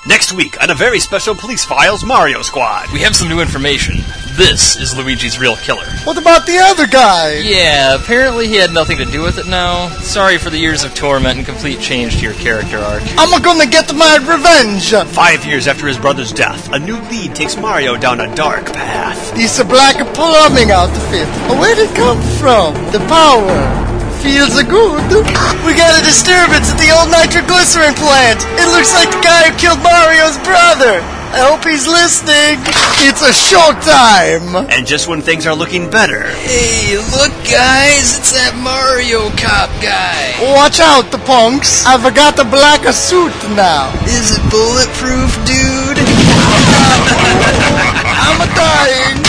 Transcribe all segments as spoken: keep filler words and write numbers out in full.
Next week on a very special Police Files Mario Squad. We have some new information. This is Luigi's real killer. What about the other guy? Yeah, apparently he had nothing to do with it now. Sorry for the years of torment and complete change to your character arc. I'm gonna get my revenge. Five years after his brother's death, a new lead takes Mario down a dark path. This black plumbing outfit. Where'd it come from? The power. Feels good. We got a disturbance at the old nitroglycerin plant. It looks like the guy who killed Mario's brother. I hope he's listening. It's a showtime. And just when things are looking better. Hey, look guys, it's that Mario Cop guy. Watch out, the punks. I've got a black suit now. Is it bulletproof, dude? I'm a dying.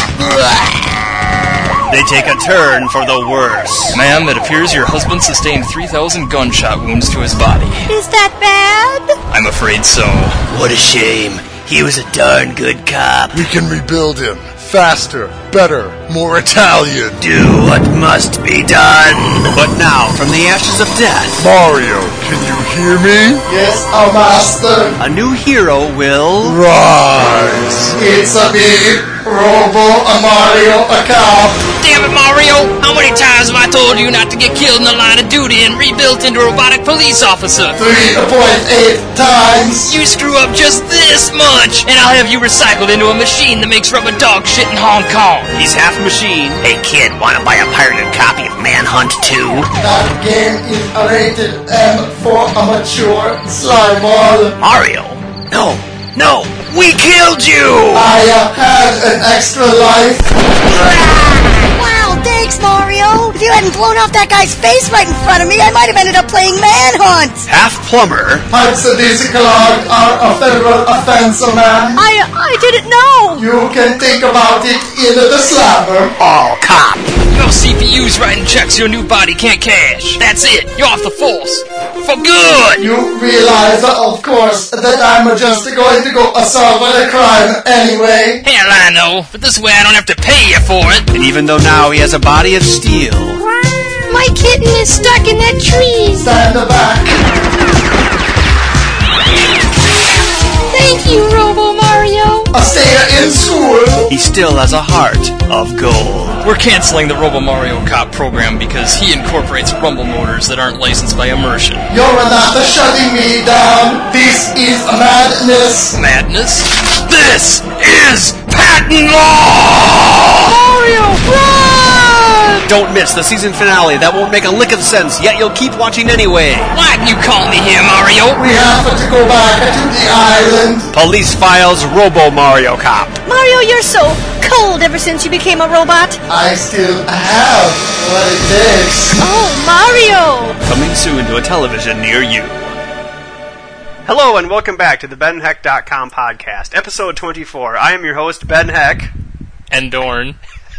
They take a turn for the worse. Ma'am, it appears your husband sustained three thousand gunshot wounds to his body. Is that bad? I'm afraid so. What a shame. He was a darn good cop. We can rebuild him. Faster, better, more Italian. Do what must be done. But now, from the ashes of death, Mario, can you hear me? Yes, our master. a new hero will Rise. It's a me, Robo, a Mario, a cop. Damn it, Mario! How many times have I told you not to get killed in the line of duty and rebuilt into a robotic police officer? three point eight times. You screw up just this much, and I'll have you recycled into a machine that makes rubber dog shit in Hong Kong. He's half machine. Hey kid, wanna buy a pirated copy of Manhunt two? That game is rated M for a mature slime ball. Mario? No, no, we killed you! I uh, had an extra life. Wow, thanks, Mario. If you hadn't blown off that guy's face right in front of me, I might have ended up playing Manhunt. Half plumber. Pipes and diesel clogged are a federal offense, man. I I didn't know. You can think about it in the slammer. All cop. Your C P U's writing checks your new body can't cash. That's it. You're off the force. For good! You realize, uh, of course, that I'm just going to go solve a crime anyway. Hell, I know. But this way I don't have to pay you for it. And even though now he has a body of steel. My kitten is stuck in that tree. Stand back. Thank you, Robo Mario. A stay in school. He still has a heart of gold. We're canceling the Robo Mario Cop program because he incorporates rumble motors that aren't licensed by Immersion. You're not shutting me down. This is madness. Madness? This is patent law! Mario, run! Don't miss the season finale. That won't make a lick of sense, yet you'll keep watching anyway. Why'd you call me here, Mario? We have to go back to the island. Police Files Robo Mario Cop. Mario, you're so cold ever since you became a robot. I still have what it takes. Oh, Mario! Coming soon to a television near you. Hello and welcome back to the Ben Heck dot com podcast, episode twenty-four. I am your host, Ben Heck. And Dorn.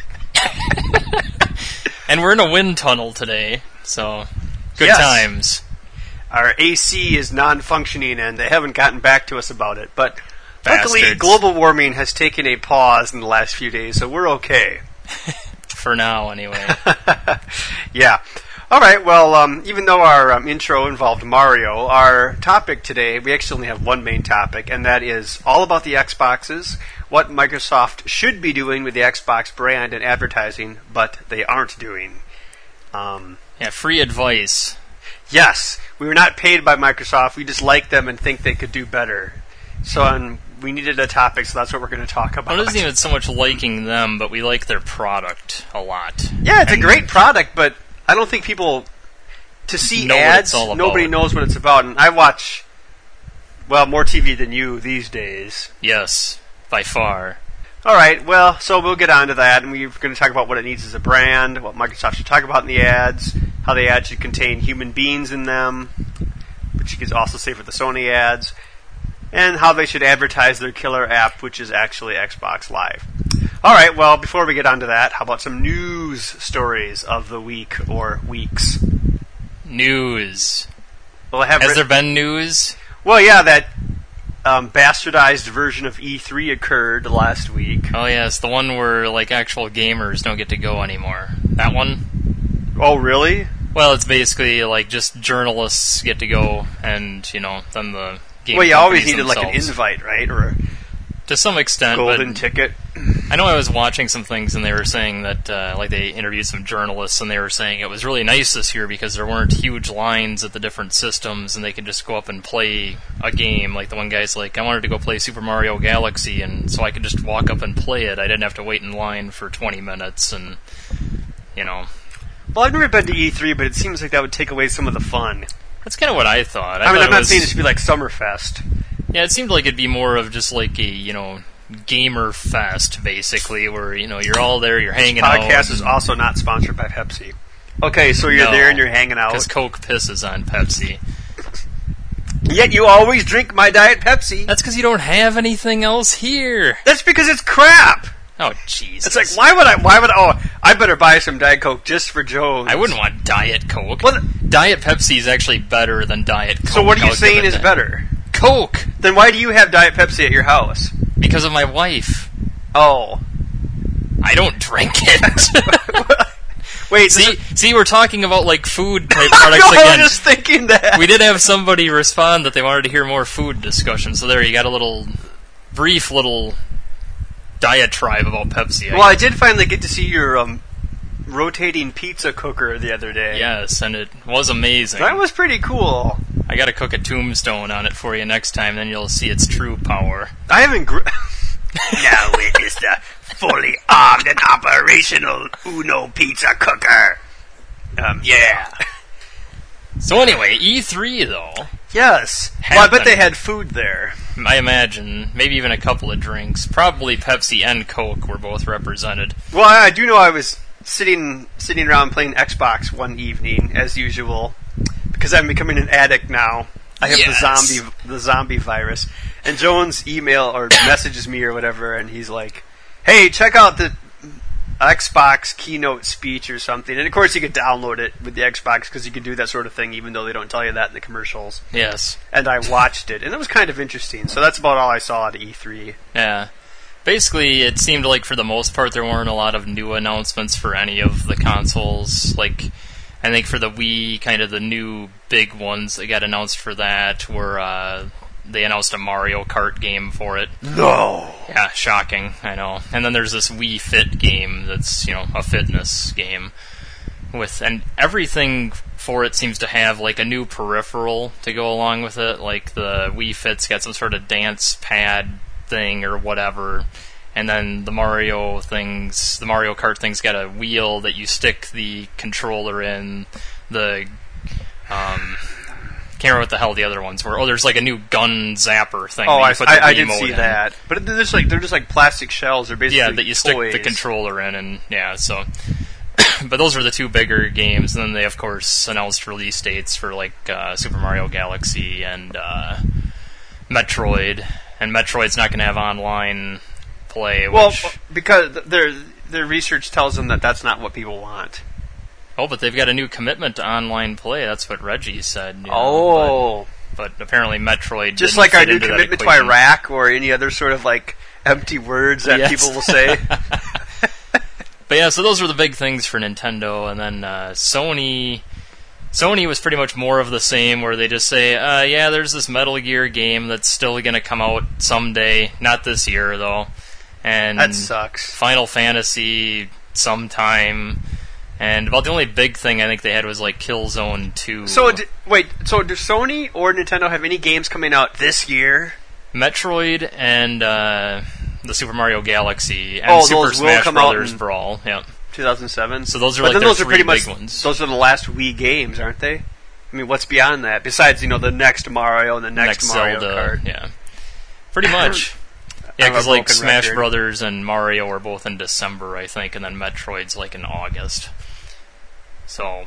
And we're in a wind tunnel today, so good Yes. times. Our A C is non-functioning and they haven't gotten back to us about it, but luckily Bastards. global warming has taken a pause in the last few days, so we're okay. For now, anyway. Yeah. All right, well, um, even though our um, intro involved Mario, our topic today, we actually only have one main topic, and that is all about the Xboxes, what Microsoft should be doing with the Xbox brand and advertising, but they aren't doing. Um, Yeah, free advice. yes, we were not paid by Microsoft, we just like them and think they could do better. So um, we needed a topic, so that's what we're going to talk about. Well, it isn't even so much liking them, but we like their product a lot. Yeah, it's And a great product, but I don't think people, to see know what ads, it's all about. nobody knows what it's about. And I watch, well, more T V than you these days. Yes, by far. All right, well, so we'll get on to that, and we're going to talk about what it needs as a brand, what Microsoft should talk about in the ads, how the ads should contain human beings in them, which you could also say for the Sony ads, and how they should advertise their killer app, which is actually Xbox Live. All right, well, before we get on to that, how about some news stories of the week or weeks? News. Well, I have Has writ- there been news? Well, yeah, that um, bastardized version of E three occurred last week. Oh yes, the one where like actual gamers don't get to go anymore. That one? Oh, really? Well, it's basically like just journalists get to go, and you know, then the game Well, you always companies needed like an themselves. invite, right? Or a To some extent, golden but ticket. I know I was watching some things and they were saying that, uh, like they interviewed some journalists and they were saying it was really nice this year because there weren't huge lines at the different systems and they could just go up and play a game. Like the one guy's like, I wanted to go play Super Mario Galaxy and so I could just walk up and play it. I didn't have to wait in line for twenty minutes and, you know. Well, I've never been to E three, but it seems like that would take away some of the fun. That's kind of what I thought. I, I mean, thought I'm it not was, saying it should be like Summerfest. Yeah, it seemed like it'd be more of just like a, you know, gamer fest, basically, where, you know, you're all there, you're hanging out. Podcast is also not sponsored by Pepsi. Okay, so you're No, there and you're hanging out. Because Coke pisses on Pepsi. Yet you always drink my Diet Pepsi. That's because you don't have anything else here. That's because it's crap. Oh, Jesus. It's like, why would I, why would I, oh, I better buy some Diet Coke just for Jones. I wouldn't want Diet Coke. Well, Diet Pepsi is actually better than Diet Coke. so what are you I'll saying give it is that. better? Coke! Then why do you have Diet Pepsi at your house? Because of my wife. Oh. I don't drink it. Wait, see, this is- see, we're talking about, like, food type no, products I again. was just thinking that. We did have somebody respond that they wanted to hear more food discussion, so there, you got a little, brief little diatribe about Pepsi. I Well, I did finally get to see your um, rotating pizza cooker the other day. Yes, and it was amazing. That was pretty cool. I gotta cook a tombstone on it for you next time, then you'll see its true power. I haven't. Gr- now it is the fully armed and operational Uno pizza cooker. Um, yeah. So anyway, E three though, Yes. Well, I bet Happened. they had food there. I imagine, maybe even a couple of drinks. Probably Pepsi and Coke were both represented. Well, I I do know I was sitting sitting around playing Xbox one evening, as usual, because I'm becoming an addict now. I have Yes. the zombie the zombie virus. And Jones email or messages me or whatever, and he's like, "Hey, check out the Xbox keynote speech or something." And of course, you could download it with the Xbox because you can do that sort of thing, even though they don't tell you that in the commercials. Yes. And I watched it, and it was kind of interesting. So that's about all I saw at E three. Yeah. Basically, it seemed like for the most part there weren't a lot of new announcements for any of the consoles. Like, I think for the Wii, kind of the new big ones that got announced for that were, uh, they announced a Mario Kart game for it. No. Yeah, shocking, I know. And then there's this Wii Fit game that's, you know, a fitness game. With and everything for it seems to have, like, a new peripheral to go along with it. Like, the Wii Fit's got some sort of dance pad thing or whatever. And then the Mario things, the Mario Kart thing's got a wheel that you stick the controller in. The, um... can't remember what the hell the other ones were. Oh, there's like a new gun zapper thing. Oh, that I, you put the I, I did remote see in. that. But they're just like they're just like plastic shells. They're basically Yeah, that you stick toys. the controller in, and yeah, so. But those were the two bigger games, and then they of course announced release dates for like uh, Super Mario Galaxy and uh, Metroid. And Metroid's not going to have online play. Which, Well, because their their research tells them that that's not what people want. oh, but they've got a new commitment to online play. That's what Reggie said. You know, Oh, but, but apparently Metroid just didn't like our fit new into that commitment to equation. Iraq or any other sort of like empty words that Yes. people will say. But yeah, so those were the big things for Nintendo, and then uh, Sony. Sony was pretty much more of the same, where they just say, uh, yeah, there's this Metal Gear game that's still going to come out someday, not this year though, and That sucks. Final Fantasy sometime, and about the only big thing I think they had was like Killzone two. So d- wait, so do Sony or Nintendo have any games coming out this year? Metroid and uh, the Super Mario Galaxy and Oh, Super those will Smash come out Brothers in- Brawl. Yeah. two thousand seven. So those are but like then their those are three pretty much big ones. those are the last Wii games, aren't they? I mean, what's beyond that? Besides, you know, the next Mario and the next, next Mario Zelda, Kart. yeah, pretty much. I Yeah, have a because like broken Smash record. Brothers and Mario are both in December, I think, and then Metroid's like in August. So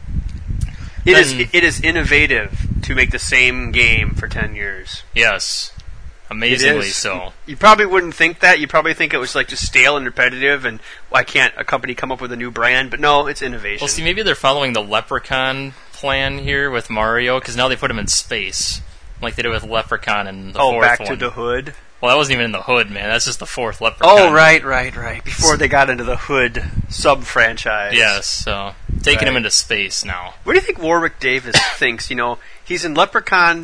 It is Then- it is innovative to make the same game for ten years. yes, It amazingly is. so. You probably wouldn't think that. You probably think it was like just stale and repetitive, and why can't a company come up with a new brand? But no, it's innovation. Well, see, maybe they're following the Leprechaun plan here with Mario, because now they put him in space, like they did with Leprechaun in the oh, fourth back one. to the hood. Well, that wasn't even in the hood, man. That's just the fourth Leprechaun. Oh, right, right, right. Before they got into the hood sub franchise. Yes, so taking him Right. into space now. What do you think Warwick Davis thinks? You know, he's in Leprechaun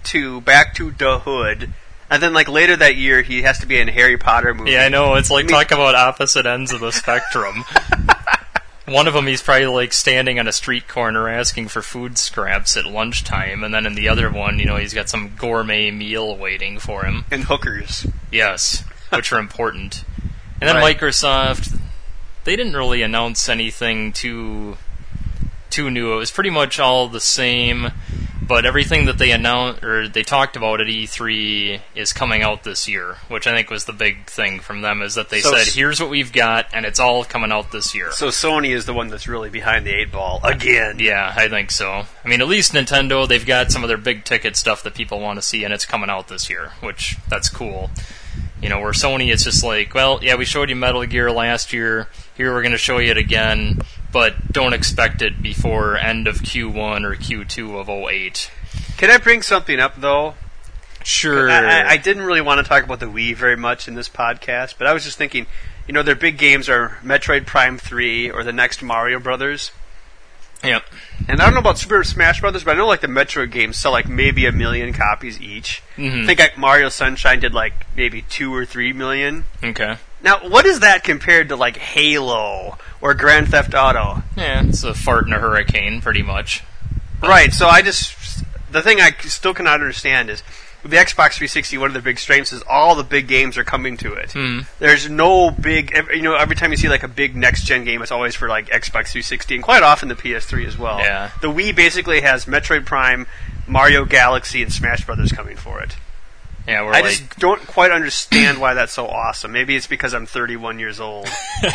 to Back to the Hood, and then like later that year he has to be in a Harry Potter movie. Yeah, I know. It's like I mean, talk about opposite ends of the spectrum. One of them, he's probably like standing on a street corner asking for food scraps at lunchtime, and then in the other one, you know, he's got some gourmet meal waiting for him. And hookers. Yes, which are important. And then Right. Microsoft, they didn't really announce anything too too new. It was pretty much all the same, but everything that they announced or they talked about at E three is coming out this year, which I think was the big thing from them, is that they So said, s- here's what we've got, and it's all coming out this year. So Sony is the one that's really behind the eight ball again. Yeah, I think so. I mean, at least Nintendo, they've got some of their big ticket stuff that people want to see, and it's coming out this year, which, that's cool. You know, where Sony, it's just like, well, yeah, we showed you Metal Gear last year, here we're going to show you it again, but don't expect it before end of Q one or Q two of oh eight. Can I bring something up though? Sure. I, I, I didn't really want to talk about the Wii very much in this podcast, but I was just thinking, you know, their big games are Metroid Prime three or the next Mario Brothers. Yep. And I don't know about Super Smash Brothers, but I know like the Metroid games sell like maybe a million copies each. Mhm. I think like Mario Sunshine did like maybe two or three million. Okay. Now, what is that compared to like Halo or Grand Theft Auto? Yeah, it's a fart in a hurricane, pretty much. Right, so I just... The thing I still cannot understand is, with the Xbox three sixty, one of the big strengths is all the big games are coming to it. Hmm. There's no big... ev- You know, every time you see like a big next-gen game, it's always for like Xbox three sixty, and quite often the P S three as well. Yeah. The Wii basically has Metroid Prime, Mario Galaxy, and Smash Brothers coming for it. Yeah, we're I like... just don't quite understand why that's so awesome. Maybe it's because I'm thirty-one years old.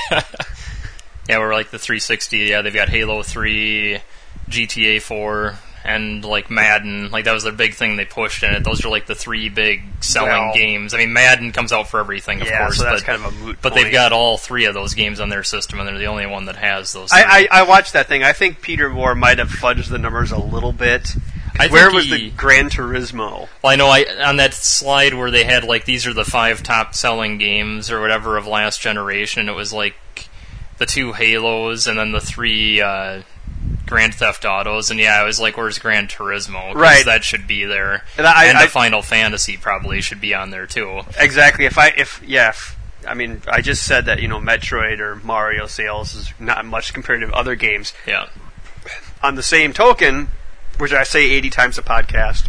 Yeah, we're like the three sixty. Yeah, they've got Halo three, G T A four, and like Madden. Like that was their big thing they pushed in it. Those are like the three big selling Well- games. I mean, Madden comes out for everything, of Yeah, course, so that's but, kind of a moot but point. they've got all three of those games on their system, and they're the only one that has those. I, three. I, I watched that thing. I think Peter Moore might have fudged the numbers a little bit. I think Where was he- the Gran Turismo? Well, I know I on that slide where they had like these are the five top selling games or whatever of last generation. It was like the two Halos and then the three uh, Grand Theft Autos, and yeah, I was like, "Where's Gran Turismo?" 'Cause Right. that should be there, And I- and I- the Final Fantasy probably should be on there too. Exactly. If I if yeah, if, I mean, I just said that you know Metroid or Mario sales is not much compared to other games. Yeah, On the same token, which I say eighty times a podcast,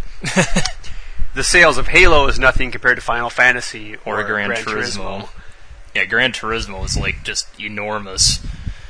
the sales of Halo is nothing compared to Final Fantasy or, or, Gran, Gran Turismo. Yeah, Gran Turismo is like just enormous.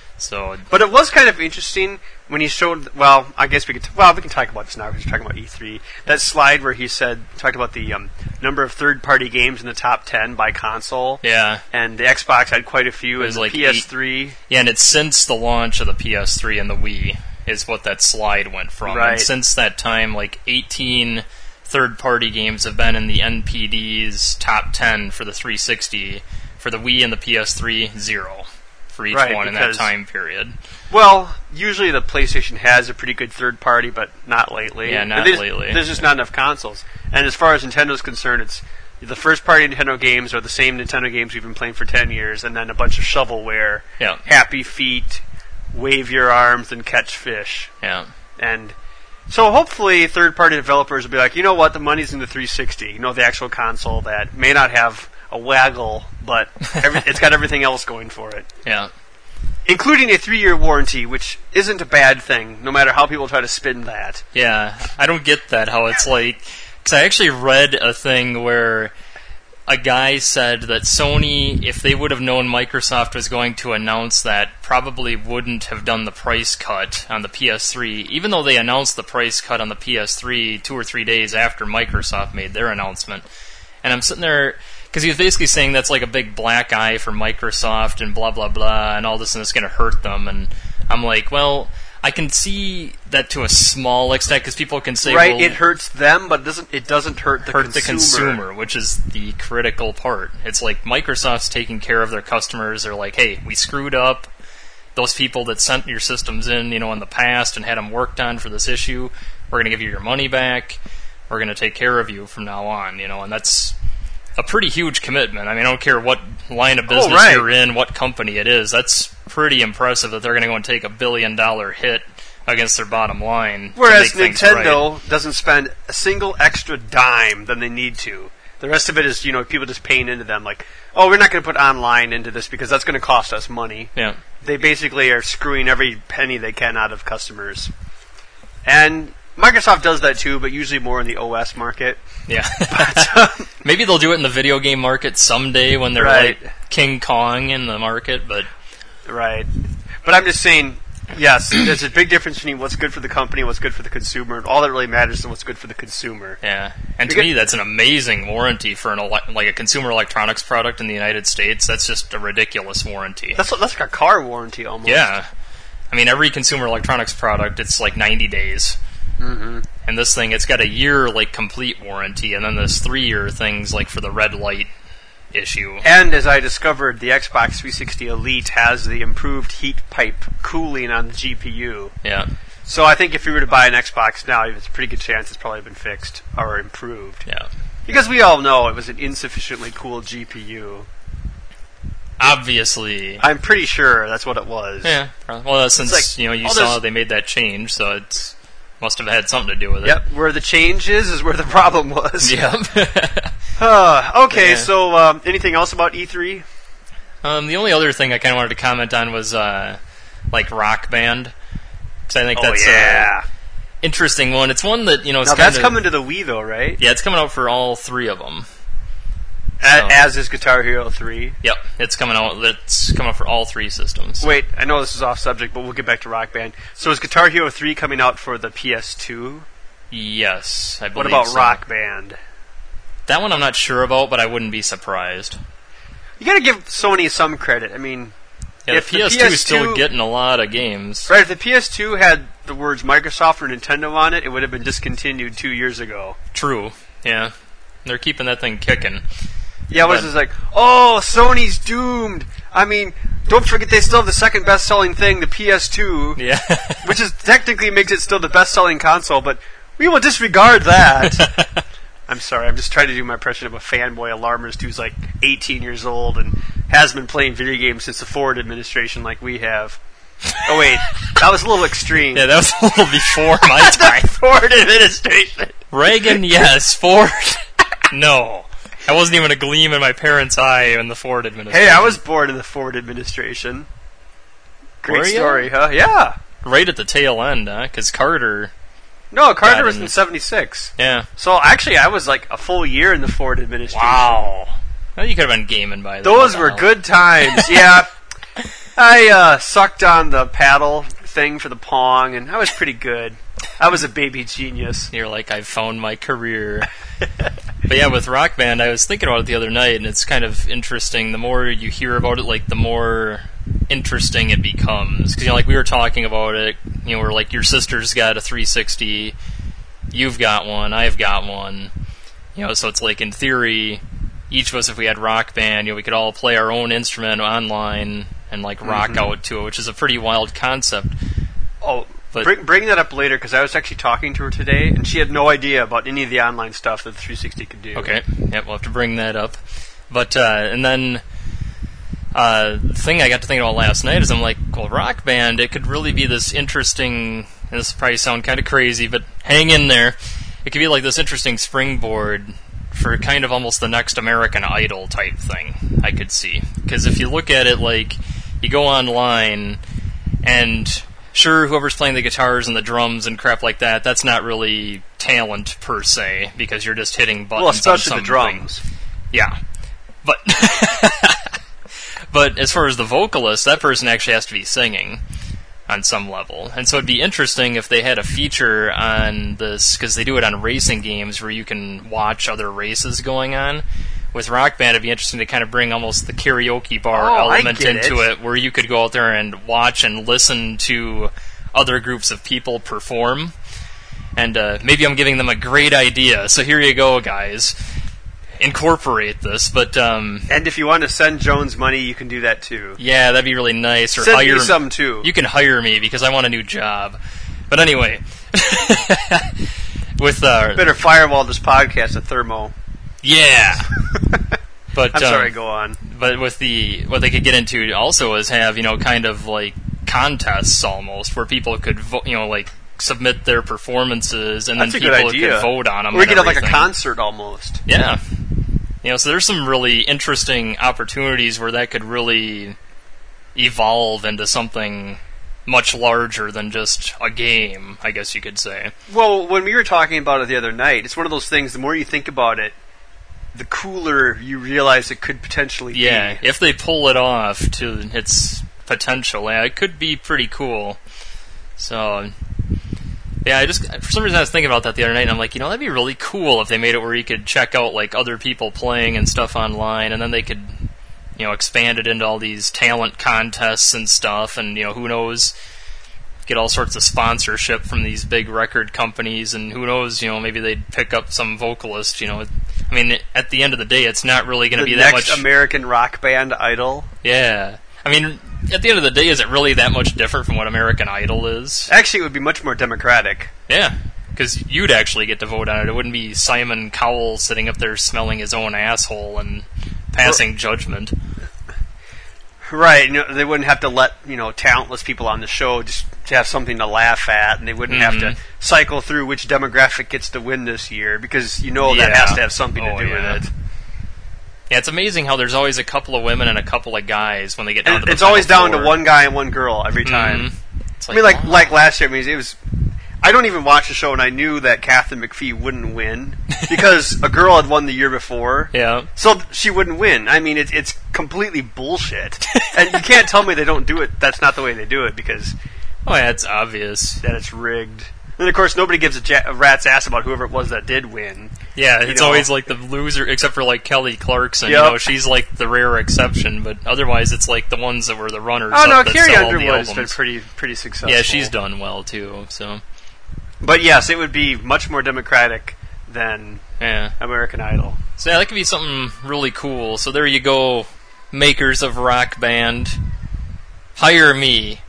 So But it was kind of interesting when he showed. Well, I guess we could. T- well, we can talk about this now because we're talking about E three. That slide where he said talked about the um, number of third-party games in the top ten by console. yeah, And the Xbox had quite a few, It and was the like P S three. Yeah, and it's since the launch of the P S three and the Wii is what that slide went from. Right. And since that time, like eighteen third-party games have been in the N P D's top ten for the three sixty. For the Wii and the P S three, zero for each Right, one in that because- time period. Well, usually the PlayStation has a pretty good third-party, but not lately. Yeah, not And there's, lately. There's just not enough consoles. And as far as Nintendo's concerned, it's the first-party Nintendo games are the same Nintendo games we've been playing for ten years, and then a bunch of shovelware, Yeah, Happy Feet, Wave Your Arms, and Catch Fish. yeah. And so hopefully third-party developers will be like, you know what, the money's in the three sixty, you know, the actual console that may not have a waggle, but every, it's got everything else going for it. Yeah. Including a three-year warranty, which isn't a bad thing, no matter how people try to spin that. Yeah, I don't get that, how it's like... Because I actually read a thing where a guy said that Sony, if they would have known Microsoft was going to announce that, probably wouldn't have done the price cut on the P S three, even though they announced the price cut on the P S three two or three days after Microsoft made their announcement. And I'm sitting there... Because he was basically saying that's like a big black eye for Microsoft and blah, blah, blah, and all this, and it's going to hurt them. And I'm like, well, I can see that to a small extent, because people can say, Right, well, it hurts them, but it doesn't, it doesn't hurt the hurt consumer. the consumer, which is the critical part. It's like Microsoft's taking care of their customers. They're like, hey, we screwed up. Those people that sent your systems in, you know, in the past and had them worked on for this issue, we're going to give you your money back. We're going to take care of you from now on, you know, and that's a pretty huge commitment. I mean, I don't care what line of business Oh, right. you're in, what company it is. That's pretty impressive that they're going to go and take a billion dollar hit against their bottom line. Whereas to make Nintendo things right. doesn't spend a single extra dime than they need to. The rest of it is, you know, people just paying into them. Like, oh, we're not going to put online into this because that's going to cost us money. Yeah. They basically are screwing every penny they can out of customers. And Microsoft does that too, but usually more in the O S market. Yeah. But, um, maybe they'll do it in the video game market someday when they're right. like King Kong in the market, but... Right. But I'm just saying, yes, there's a big difference between what's good for the company and what's good for the consumer, and all that really matters is what's good for the consumer. Yeah. And to Because- me, that's an amazing warranty for an ele- like a consumer electronics product in the United States. That's just a ridiculous warranty. That's that's like a car warranty almost. Yeah. I mean, every consumer electronics product, it's like ninety days. Mm-hmm. And this thing, it's got a year, like, complete warranty, and then there's three-year things, like, for the red light issue. And as I discovered, the Xbox three sixty Elite has the improved heat pipe cooling on the G P U. Yeah. So I think if you were to buy an Xbox now, it's a pretty good chance it's probably been fixed or improved. Yeah. Because we all know it was an insufficiently cool G P U. Obviously. I'm pretty sure that's what it was. Yeah. Well, since, like, you know, you all saw this- they made that change, so it's must have had something to do with it. Yep, where the change is, is where the problem was. Yep. Uh, okay, Yeah. so um, anything else about E three? um, the only other thing I kind of wanted to comment on was, uh, like, Rock Band. Because I think Oh, that's yeah. a interesting one. It's one that, you know, is Now, kind that's of... coming to the Wii, though, right? Yeah, it's coming out for all three of them. A- So- As is Guitar Hero three. Yep, it's coming out. It's coming out for all three systems. Wait, I know this is off subject, but we'll get back to Rock Band. So is Guitar Hero three coming out for the P S two? Yes, I believe What about so. Rock Band? That one I'm not sure about, but I wouldn't be surprised. You gotta give Sony some credit. I mean, Yeah, If the the P S two P S two is still getting a lot of games. right, if the P S two had the words Microsoft or Nintendo on it, it would have been discontinued two years ago. True, yeah. They're keeping that thing kicking. Yeah, it was But- just like, oh, Sony's doomed. I mean, don't forget they still have the second best-selling thing, the P S two, Yeah. which is technically makes it still the best-selling console, but we will disregard that. I'm sorry, I'm just trying to do my impression of a fanboy alarmist who's like eighteen years old and has been playing video games since the Ford administration like we have. Oh wait, that was a little extreme. Yeah, that was a little before my time. Ford administration. Reagan, yes. Ford, no. I wasn't even a gleam in my parents' eye in the Ford administration. Hey, I was born in the Ford administration. Great Were you? story, huh? Yeah. right at the tail end, huh? Because Carter, No, Carter Got was in- in seventy-six. yeah. So actually, I was like a full year in the Ford administration. Wow. Well, you could have been gaming by then. Those What were the hell? good times. Yeah. I uh, sucked on the paddle thing for the Pong, and I was pretty good. I was a baby genius. You're like, I've found my career. But yeah, with Rock Band, I was thinking about it the other night, and it's kind of interesting. The more you hear about it, like, the more interesting it becomes. Because, you know, like, we were talking about it, you know, we're like, your sister's got a three sixty, you've got one, I've got one. You know, so it's like, in theory, each of us, if we had Rock Band, you know, we could all play our own instrument online and, like, rock Mhm. out to it, which is a pretty wild concept. Oh, But- bring, bring that up later, because I was actually talking to her today, and she had no idea about any of the online stuff that the three sixty could do. Okay, yep, we'll have to bring that up. But, uh, and then, uh, the thing I got to thinking about last night is I'm like, well, Rock Band, it could really be this interesting, and this will probably sound kind of crazy, but hang in there. It could be like this interesting springboard for kind of almost the next American Idol type thing, I could see. Because if you look at it, like, you go online, and sure, whoever's playing the guitars and the drums and crap like that, that's not really talent per se, because you're just hitting buttons. Well, especially on the something. drums. Yeah. But but as far as the vocalist, that person actually has to be singing on some level. And so it'd be interesting if they had a feature on this, because they do it on racing games where you can watch other races going on. With Rock Band, it'd be interesting to kind of bring almost the karaoke bar Oh, I element get into it. it, where you could go out there and watch and listen to other groups of people perform. And uh, maybe I'm giving them a great idea, so here you go, guys. Incorporate this, but um, And if you want to send Jones money, you can do that too. yeah, that'd be really nice. Or Send hire me some too. You can hire me because I want a new job. But anyway, with uh, Better firewall this podcast at Thermo. yeah. But I'm um, sorry, go on. But with the what they could get into also is have, you know, kind of like contests almost, where people could vo- you know like submit their performances, and That's then a good people idea. could vote on them. Or we and could have like a everything. concert almost. Yeah. You know, so there's some really interesting opportunities where that could really evolve into something much larger than just a game, I guess you could say. Well, when we were talking about it the other night, it's one of those things, the more you think about it, the cooler you realize it could potentially Yeah, be. if they pull it off to its potential, yeah, it could be pretty cool. So, yeah, I just, for some reason I was thinking about that the other night, and I'm like, you know, that'd be really cool if they made it where you could check out, like, other people playing and stuff online, and then they could, you know, expand it into all these talent contests and stuff, and, you know, who knows, get all sorts of sponsorship from these big record companies, and who knows, you know, maybe they'd pick up some vocalist, you know. I mean, at the end of the day, it's not really going to The be that next much... American rock band Idol. Yeah. I mean, at the end of the day, is it really that much different from what American Idol is? Actually, it would be much more democratic. Yeah, because you'd actually get to vote on it. It wouldn't be Simon Cowell sitting up there smelling his own asshole and passing judgment. Right, you know, they wouldn't have to let, you know, talentless people on the show just to have something to laugh at, and they wouldn't Mhm. have to cycle through which demographic gets to win this year, because you know that Yeah. has to have something Oh, to do yeah. with it. Yeah, it's amazing how there's always a couple of women and a couple of guys when they get down And to the it's always final down four. to one guy and one girl every time. Mhm. It's I mean, like wow. like last year, I mean, it was. I don't even watch the show, and I knew that Catherine McPhee wouldn't win because a girl had won the year before. Yeah. So th- she wouldn't win. I mean, it's it's completely bullshit, and you can't tell me they don't do it. That's not the way they do it, because Oh, yeah, it's obvious. that it's rigged. And of course, nobody gives a, ja- a rat's ass about whoever it was that did win. Yeah, it's know. always like the loser, except for like Kelly Clarkson. Yep. You know, she's like the rare exception, but otherwise it's like the ones that were the runners. Oh no, up that Carrie sell all the Underwood has been albums. pretty pretty successful. Yeah, she's done well too. So But yes, it would be much more democratic than yeah, American Idol. so yeah, that could be something really cool. So there you go, makers of Rock Band, hire me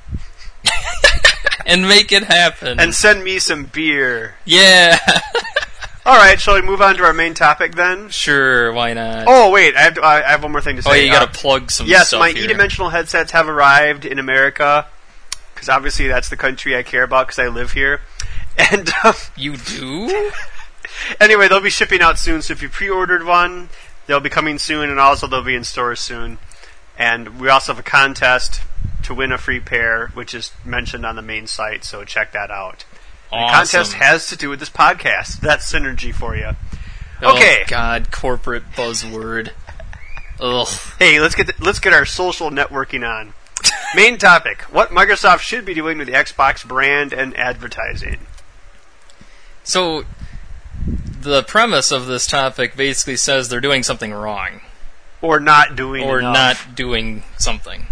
and make it happen. And send me some beer. yeah, All right, shall we move on to our main topic then? sure, why not? Oh wait, I have, to, I have one more thing to say. Oh, yeah, you Uh, got to plug some Yes, stuff my here. e-dimensional headsets have arrived in America, because obviously that's the country I care about, because I live here. And um, You do? anyway, they'll be shipping out soon, so if you pre-ordered one, they'll be coming soon, and also they'll be in stores soon. And we also have a contest to win a free pair, which is mentioned on the main site, so check that out. Awesome. The contest has to do with this podcast. That's synergy for you. Oh, Okay. God, corporate buzzword. Ugh. Hey, let's get the, let's get our social networking on. Main topic: what Microsoft should be doing with the Xbox brand and advertising. So, the premise of this topic basically says they're doing something wrong. Or not doing Or enough. not doing something.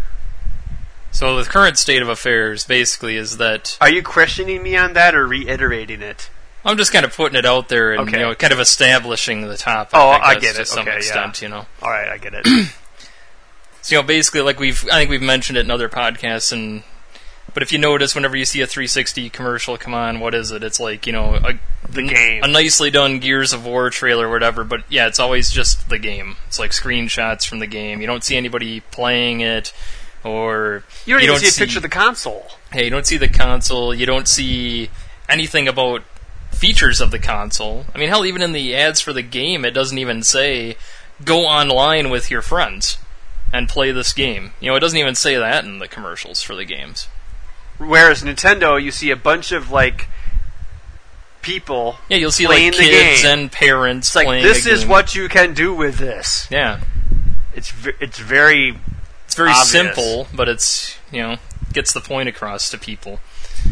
So the current state of affairs basically is that Are you questioning me on that or reiterating it? I'm just kind of putting it out there and Okay. you know, kind of establishing the topic. Oh, I, I guess, get to it. some Okay, yeah. extent, you know. All right, I get it. So you know, basically, like we've, I think we've mentioned it in other podcasts, and but if you notice, whenever you see a three sixty commercial come on, what is it? It's like you know, a, The game. a nicely done Gears of War trailer, or whatever. But yeah, it's always just the game. It's like screenshots from the game. You don't see anybody playing it, or You don't you even don't see a see- picture of the console. hey, you don't see the console. You don't see anything about features of the console. I mean, hell, even in the ads for the game, it doesn't even say go online with your friends and play this game. You know, it doesn't even say that in the commercials for the games. Whereas Nintendo, you see a bunch of like people. Yeah, you'll see Playing like the kids game. and parents It's like playing this the is game. what you can do with this. Yeah, It's v- it's very it's very Obvious. simple, but it's you know gets the point across to people.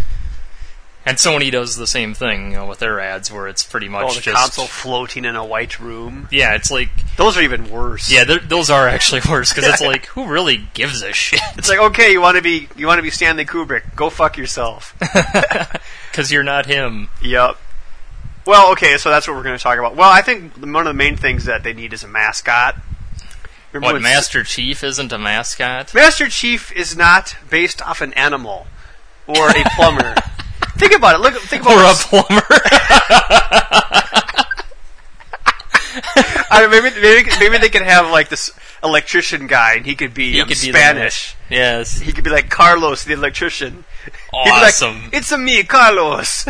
And Sony does the same thing, you know, with their ads, where it's pretty much oh the just console floating in a white room. yeah, it's like Those are even worse. yeah, they're- those are actually worse because it's like who really gives a shit? It's like, okay, you want to be you want to be Stanley Kubrick, go fuck yourself. Because you're not him. Yep. Well, okay, so that's what we're going to talk about. Well, I think one of the main things that they need is a mascot. Remember What, when Master Chief isn't a mascot? Master Chief is not based off an animal or a plumber. Think about it. Look, think about Or a what- plumber? I mean, maybe, maybe maybe they could have like this electrician guy, and he could be, He um, could be the Spanish. Yes. He could be like Carlos, the electrician. Awesome. He'd be like, it's a me, Carlos.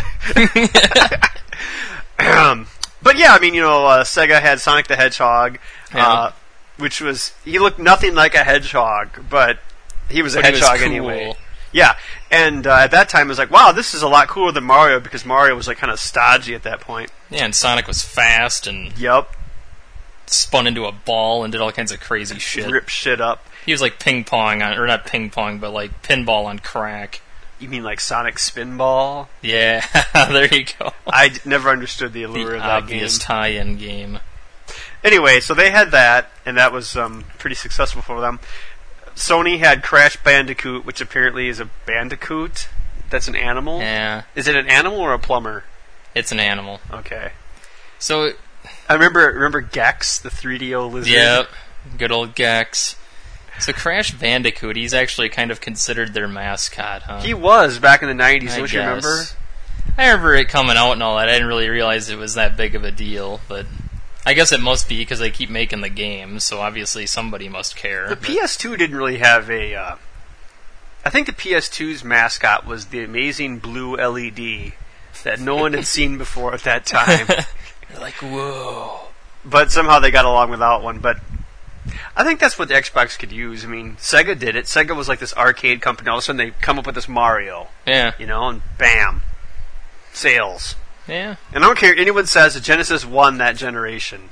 um, but yeah, I mean, you know, uh, Sega had Sonic the Hedgehog, Yeah. uh, which was he looked nothing like a hedgehog, but he was a But he was hedgehog cool. anyway. Yeah, and uh, at that time it was like, wow, this is a lot cooler than Mario because Mario was like kind of stodgy at that point. Yeah, and Sonic was fast and Yep, spun into a ball and did all kinds of crazy shit. rip shit up. He was like ping pong on, or not ping pong, but like pinball on crack. You mean like Sonic Spinball? Yeah, there you go. I d- never understood the allure The of that obvious game. tie-in game. Anyway, so they had that, and that was um, pretty successful for them. Sony had Crash Bandicoot, which apparently is a bandicoot. That's an animal? Yeah, Is it an animal or a plumber? it's an animal. Okay. So, I remember remember Gex, the three D O lizard? yep, good old Gex. So Crash Bandicoot, he's actually kind of considered their mascot, huh? He was back in the nineties, I don't you remember? guess. I remember it coming out and all that. I didn't really realize it was that big of a deal, but I guess it must be because they keep making the games, so obviously somebody must care. The but- P S two didn't really have a... Uh, I think the P S two's mascot was the amazing blue L E D that no one had seen before at that time. They're like, whoa. But somehow they got along without one. But I think that's what the Xbox could use. I mean, Sega did it. Sega was like this arcade company. All of a sudden they come up with this Mario, Yeah, you know, and bam, sales. yeah. And I don't care what anyone says that Genesis won that generation.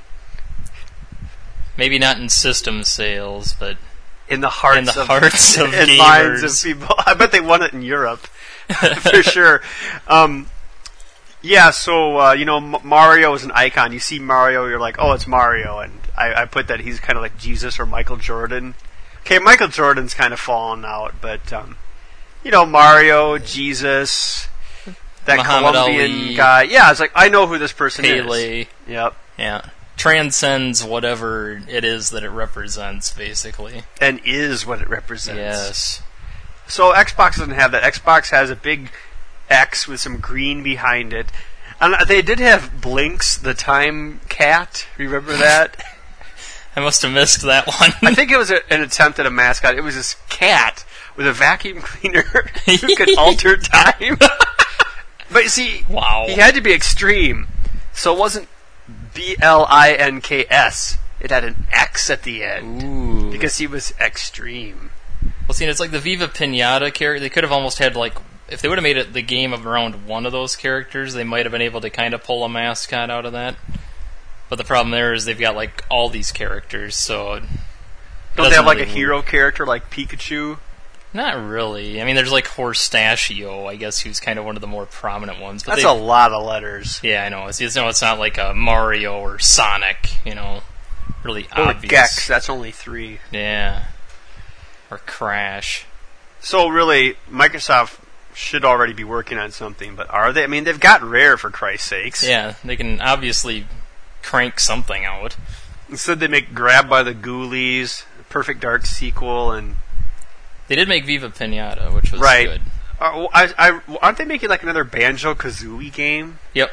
Maybe not in system sales, but In the hearts In the of, hearts of and minds of gamers. people. I bet they won it in Europe for sure. Um, yeah, so uh, you know, M- Mario is an icon. You see Mario, you're like, oh, it's Mario, and I, I put that he's kind of like Jesus or Michael Jordan. Okay, Michael Jordan's kind of fallen out, but um, you know, Mario, Jesus, that Muhammad Colombian Ali, guy. Yeah, it's like I know who this person is. Pele, Yep, yeah, transcends whatever it is that it represents, basically. and is what it represents. Yes. So Xbox doesn't have that. Xbox has a big X with some green behind it. And they did have Blinks, the time cat. Remember that? I must have missed that one. I think it was a, an attempt at a mascot. It was this cat with a vacuum cleaner who could alter time. But you see, Wow. he had to be extreme. So it wasn't B L I N K S. It had an X at the end. Ooh. Because he was extreme. Well, see, it's like the Viva Pinata character. They could have almost had, like, if they would have made it the game of around one of those characters, they might have been able to kind of pull a mascot out of that. But the problem there is they've got, like, all these characters, so... it Don't they doesn't have like really a hero character like Pikachu? work. Not really. I mean, there's, like, Horstachio, I guess, who's kind of one of the more prominent ones. But That's they- a lot of letters. Yeah, I know. It's, it's, no, it's not like a Mario or Sonic, you know, really Or obvious. Gex, that's only three. Yeah. Or Crash. So really, Microsoft should already be working on something, but are they? I mean, they've got Rare, for Christ's sakes. Yeah, they can obviously crank something out. Instead they make Grab by the Ghoulies, Perfect Dark sequel, and... They did make Viva Pinata, which was Right. good. Uh, I, I, aren't they making like another Banjo-Kazooie game? Yep.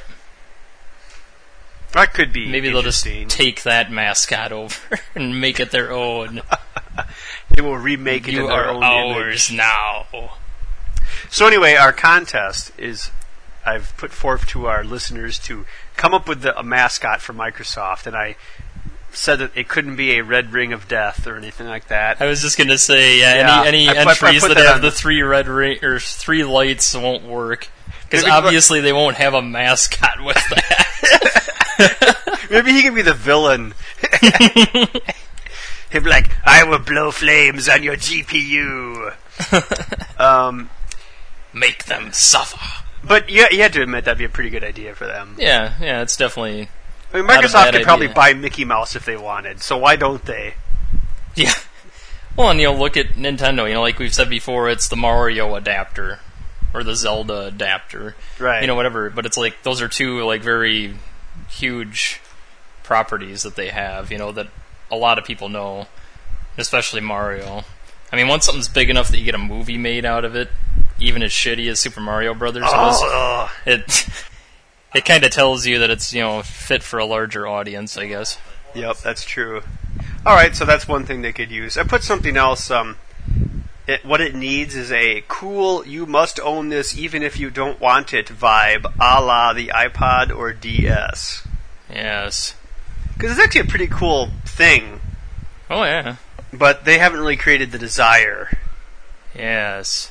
That could be Maybe they'll just interesting. take that mascot over and make it their own. They will remake it You in their are own ours image. now. So anyway, our contest is... I've put forth to our listeners to come up with the, a mascot for Microsoft, and I said that it couldn't be a red ring of death or anything like that. I was just gonna say, yeah, Yeah, any, any I put- I entries put that, that have on the the- three red ring or three lights won't work because Maybe put- obviously they won't have a mascot with that. Maybe he can be the villain. He'd be like, I will blow flames on your G P U. um, Make them suffer. but you, you had to admit that'd be a pretty good idea for them. Yeah, yeah, it's definitely I mean, Not a Microsoft bad could probably idea. buy Mickey Mouse if they wanted, so why don't they? yeah. Well, and you know, look at Nintendo. You know, like we've said before, it's the Mario adapter or the Zelda adapter. Right. You know, whatever. But it's like those are two like very huge properties that they have. You know that a lot of people know, especially Mario. I mean, once something's big enough that you get a movie made out of it, even as shitty as Super Mario Brothers was, Oh, it it kind of tells you that it's, you know, fit for a larger audience, I guess. Yep, that's true. All right, so that's one thing they could use. I put something else. Um, it, what it needs is a cool, you must own this even if you don't want it vibe, a la the iPod or D S. Yes. Because it's actually a pretty cool thing. Oh, yeah. But they haven't really created the desire. Yes.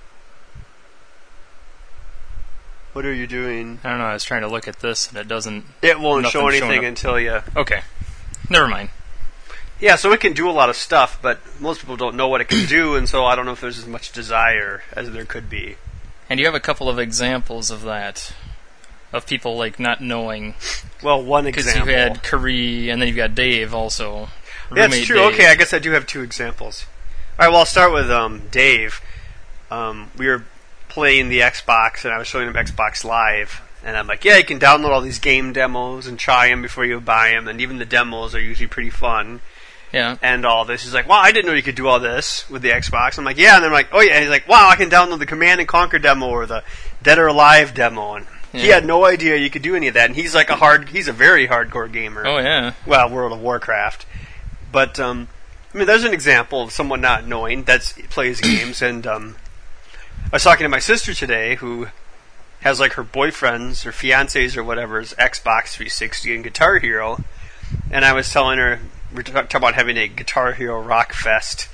What are you doing? I don't know, I was trying to look at this and it doesn't... It won't nothing show showing anything up. until you... Okay. Never mind. Yeah, so it can do a lot of stuff, but most people don't know what it can do, and so I don't know if there's as much desire as there could be. And you have a couple of examples of that. Of people, like, not knowing. Well, one Because example. you had Curry, and then you've got Dave also. That's Roommate true. Dave. Okay, I guess I do have two examples. All right, well, I'll start with um, Dave. Um, we were playing the Xbox, and I was showing him Xbox Live, and I'm like, yeah, you can download all these game demos and try them before you buy them, and even the demos are usually pretty fun. Yeah. And all this. He's like, wow, I didn't know you could do all this with the Xbox. I'm like, yeah, and I'm like, oh yeah. He's like, wow, I can download the Command and Conquer demo or the Dead or Alive demo, and Yeah. he had no idea you could do any of that. And he's like a hard, he's a very hardcore gamer. Oh, yeah. Well, World of Warcraft. But, um, I mean, there's an example of someone not knowing that plays games. And um, I was talking to my sister today who has, like, her boyfriend's or fiance's or whatever's Xbox three sixty and Guitar Hero. And I was telling her, we're talking about having a Guitar Hero Rock Fest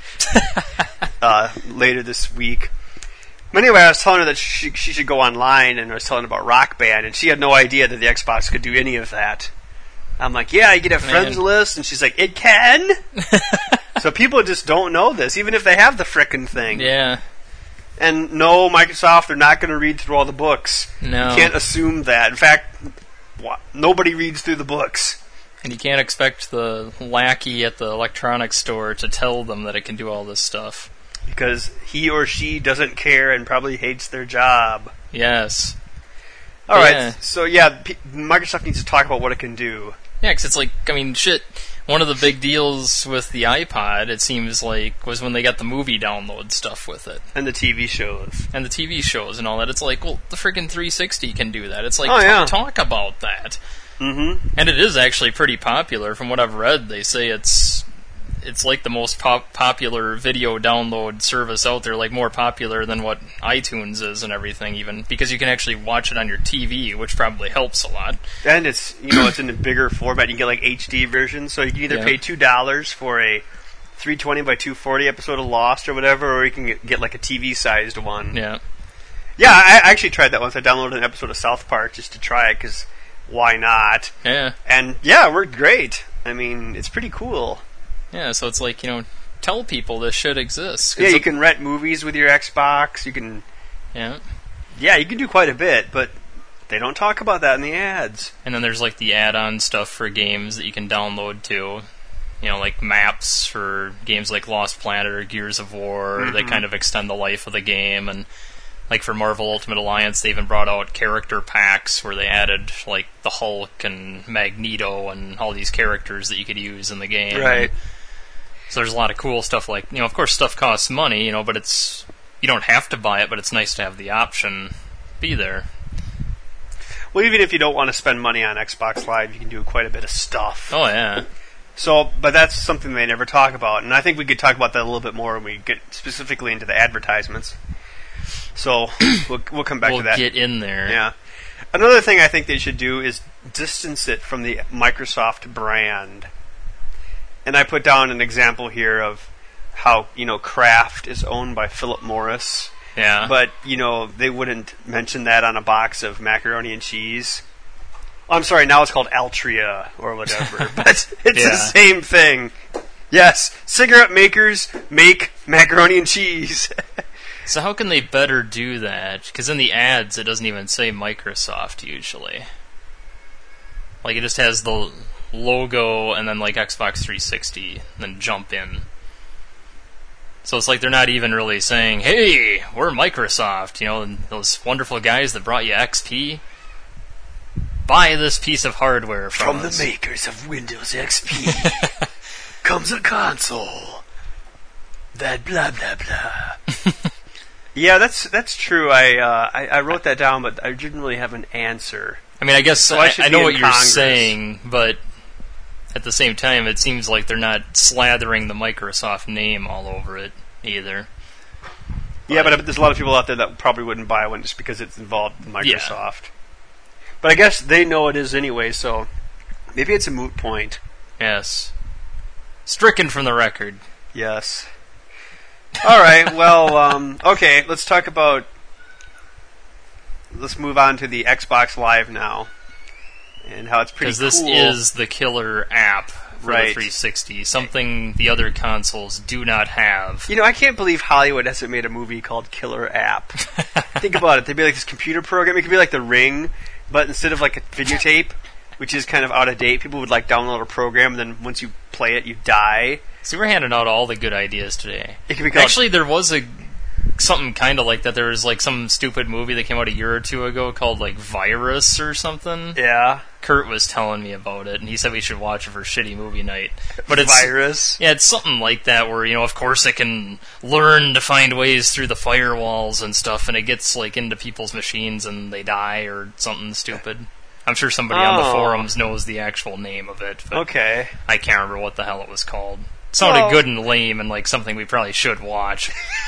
uh, later this week. But anyway, I was telling her that she, she should go online, and I was telling her about Rock Band, and she had no idea that the Xbox could do any of that. I'm like, yeah, you get a friends Man. list, and she's like, it can? So people just don't know this, even if they have the frickin' thing. Yeah. And no, Microsoft, they're not going to read through all the books. No. You can't assume that. In fact, wha- nobody reads through the books. And you can't expect the lackey at the electronics store to tell them that it can do all this stuff. Because he or she doesn't care and probably hates their job. Yes. All right, Yeah. so yeah, P- Microsoft needs to talk about what it can do. Yeah, 'cause it's like, I mean, shit, one of the big deals with the iPod, it seems like, was when they got the movie download stuff with it. And the T V shows. And the T V shows and all that. It's like, well, the friggin' three sixty can do that. It's like, Oh, t- yeah. talk about that. Mm-hmm. And it is actually pretty popular. From what I've read, they say it's it's like the most pop- popular video download service out there, like more popular than what iTunes is and everything, even, because you can actually watch it on your T V, which probably helps a lot. And it's, you know, it's in a bigger format. You can get like H D versions, so you can either Yeah. pay two dollars for a three twenty by two forty episode of Lost or whatever, or you can get, get like a T V-sized one. Yeah. Yeah, I I actually tried that once. I downloaded an episode of South Park just to try it, because why not? Yeah. And yeah, it worked great. I mean, it's pretty cool. Yeah, so it's like, you know, tell people this shit exists. 'Cause Yeah, you it- can rent movies with your Xbox. You can, Yeah. yeah, you can do quite a bit, but they don't talk about that in the ads. And then there's like the add-on stuff for games that you can download too. You know, like maps for games like Lost Planet or Gears of War. Mm-hmm. They kind of extend the life of the game. And like for Marvel Ultimate Alliance, they even brought out character packs where they added like the Hulk and Magneto and all these characters that you could use in the game. Right. So there's a lot of cool stuff like, you know, of course stuff costs money, you know, but it's, you don't have to buy it, but it's nice to have the option be there. Well, even if you don't want to spend money on Xbox Live, you can do quite a bit of stuff. Oh yeah. So, but that's something they never talk about, and I think we could talk about that a little bit more when we get specifically into the advertisements. So, we'll, we'll come back we'll to that. get in there. Yeah. Another thing I think they should do is distance it from the Microsoft brand. And I put down an example here of how, you know, Kraft is owned by Philip Morris. Yeah. But, you know, they wouldn't mention that on a box of macaroni and cheese. Oh, I'm sorry, now it's called Altria or whatever. But it's Yeah. the same thing. Yes, cigarette makers make macaroni and cheese. So how can they better do that? Because in the ads, it doesn't even say Microsoft usually. Like, it just has the logo and then, like, Xbox three sixty, and then jump in. So it's like they're not even really saying, hey, we're Microsoft, you know, and those wonderful guys that brought you X P. Buy this piece of hardware from, From us. the makers of Windows X P comes a console that blah blah blah. Yeah, that's that's true. I, uh, I I wrote that down, but I didn't really have an answer. I mean, I guess So I I, should I be know in what you're Congress. saying, but at the same time, it seems like they're not slathering the Microsoft name all over it either. Yeah, but, but there's a lot of people out there that probably wouldn't buy one just because it's involved in Microsoft. Yeah. But I guess they know it is anyway, so maybe it's a moot point. Yes. Stricken from the record. Yes. All right, well, um, okay, let's talk about... Let's move on to the Xbox Live now. And how it's pretty cool. Because this is the killer app for right. the three sixty. Something the other consoles do not have. You know, I can't believe Hollywood hasn't made a movie called Killer App. Think about it. They'd be like this computer program. It could be like The Ring, but instead of like a videotape, which is kind of out of date, people would like download a program, and then once you play it, you die. See, we're handing out all the good ideas today. It could be called... Actually, there was a... something kind of like that. There was like some stupid movie that came out a year or two ago called like Virus or something. Yeah. Kurt was telling me about it, and he said we should watch it for shitty movie night. But it's Virus? Yeah, it's something like that where, you know, of course it can learn to find ways through the firewalls and stuff, and it gets like into people's machines and they die or something stupid. I'm sure somebody oh. on the forums knows the actual name of it. But okay. I can't remember what the hell it was called. It sounded well, good and lame and like something we probably should watch.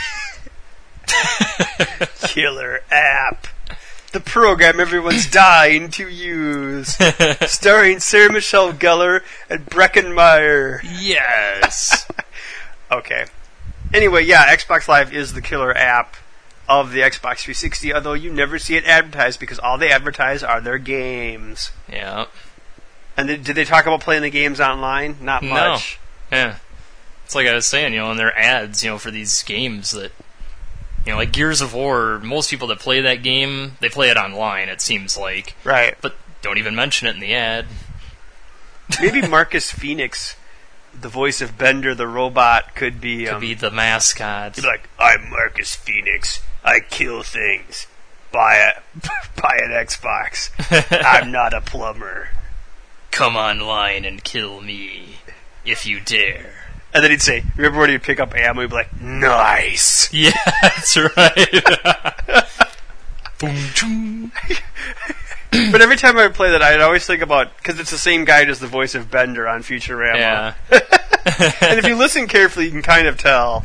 Killer App. The program everyone's dying to use. Starring Sarah Michelle Gellar and Breckenmeyer. Yes. Okay. Anyway, yeah, Xbox Live is the killer app of the Xbox three sixty, although you never see it advertised because all they advertise are their games. Yeah. And they, did they talk about playing the games online? Not much. No. Yeah. It's like I was saying, you know, in their ads, you know, for these games that... You know, like Gears of War, most people that play that game, they play it online, it seems like. Right. But don't even mention it in the ad. Maybe Marcus Phoenix, the voice of Bender the robot, could be... Could um, be the mascot. He'd be like, I'm Marcus Phoenix. I kill things. Buy, a, buy an Xbox. I'm not a plumber. Come online and kill me, if you dare. And then he'd say, remember when he'd pick up ammo, he'd be like, nice! Yeah, that's right. Boom, But every time I would play that, I'd always think about, because it's the same guy who does the voice of Bender on Futurama. Yeah. And if you listen carefully, you can kind of tell.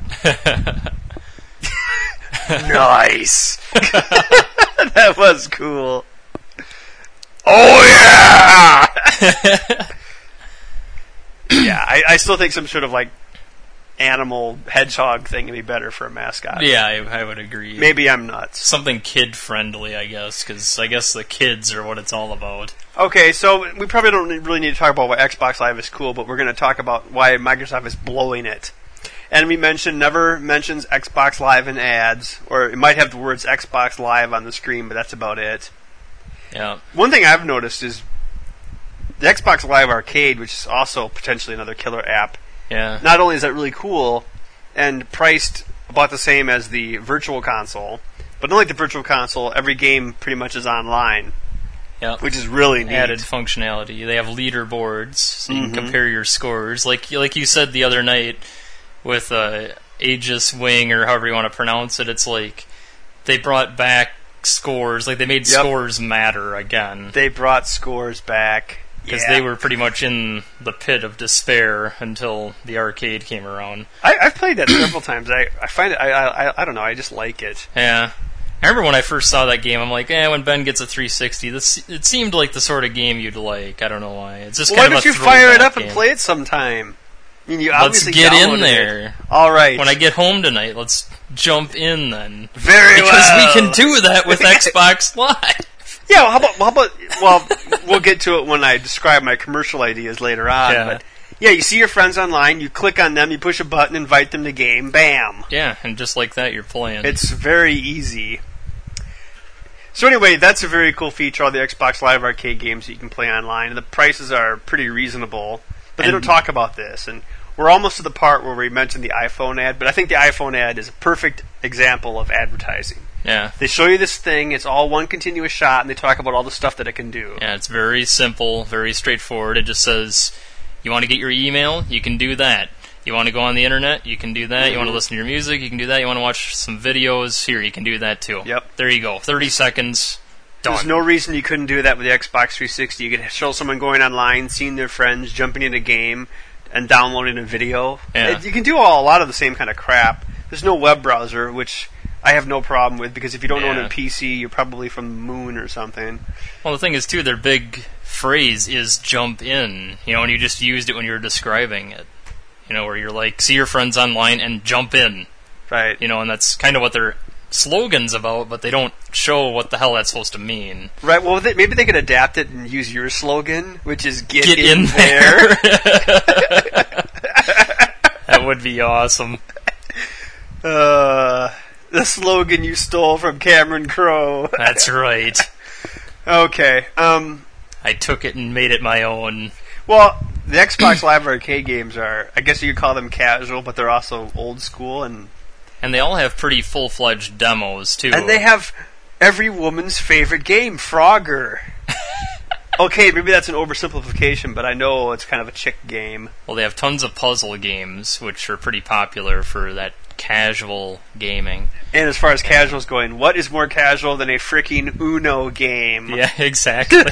Nice! That was cool. Oh, yeah! Yeah, I, I still think some sort of, like, animal hedgehog thing would be better for a mascot. Yeah, I, I would agree. Maybe I'm nuts. Something kid-friendly, I guess, because I guess the kids are what it's all about. Okay, so we probably don't really need to talk about why Xbox Live is cool, but we're going to talk about why Microsoft is blowing it. And we mentioned, never mentions Xbox Live in ads, or it might have the words Xbox Live on the screen, but that's about it. Yeah. One thing I've noticed is the Xbox Live Arcade, which is also potentially another killer app. Yeah. Not only is that really cool and priced about the same as the Virtual Console, but unlike the Virtual Console, every game pretty much is online. Yeah. Which is really neat. Added functionality. They have leaderboards, so you mm-hmm. can compare your scores. Like like you said the other night with uh, Aegis Wing, or however you want to pronounce it, it's like they brought back scores. Like they made yep. scores matter again. They brought scores back. Because yeah. they were pretty much in the pit of despair until the arcade came around. I, I've played that several times. I, I find it, I, I I don't know, I just like it. Yeah. I remember when I first saw that game, I'm like, eh, when Ben gets a three sixty, this it seemed like the sort of game you'd like. I don't know why. It's just well, kind why of don't a you fire it up game. and play it sometime? I mean, you let's obviously get in downloaded there. It. All right. When I get home tonight, let's jump in then. Very because well. Because we can do that with Xbox Live. Yeah, well, how about, how about, well, we'll get to it when I describe my commercial ideas later on, yeah. but yeah, you see your friends online, you click on them, you push a button, invite them to game, bam. Yeah, and just like that, you're playing. It's very easy. So anyway, that's a very cool feature, all the Xbox Live Arcade games that you can play online, and the prices are pretty reasonable, but and they don't talk about this, and we're almost to the part where we mentioned the iPhone ad, but I think the iPhone ad is a perfect example of advertising. Yeah. They show you this thing, it's all one continuous shot, and they talk about all the stuff that it can do. Yeah, it's very simple, very straightforward. It just says, you want to get your email? You can do that. You want to go on the internet? You can do that. Mm-hmm. You want to listen to your music? You can do that. You want to watch some videos? Here, you can do that too. Yep. There you go. thirty seconds, Done. There's no reason you couldn't do that with the Xbox three sixty. You could show someone going online, seeing their friends, jumping in a game, and downloading a video. Yeah. It, you can do all, a lot of the same kind of crap. There's no web browser, which I have no problem with, because if you don't Yeah. own a P C, you're probably from the moon or something. Well, the thing is, too, their big phrase is jump in, you know, and you just used it when you were describing it. You know, where you're like, see your friends online and jump in. Right. You know, and that's kind of what their slogan's about, but they don't show what the hell that's supposed to mean. Right, well, they, maybe they could adapt it and use your slogan, which is get, Get in, in there. That would be awesome. uh, the slogan you stole from Cameron Crowe. That's right. Okay, um... I took it and made it my own. Well, the Xbox Live Arcade games are, I guess you could call them casual, but they're also old school, and And they all have pretty full-fledged demos, too. and they have every woman's favorite game, Frogger. Okay, maybe that's an oversimplification, but I know it's kind of a chick game. Well, they have tons of puzzle games, which are pretty popular for that casual gaming. And as far as casual's going, what is more casual than a freaking Uno game? Yeah, exactly.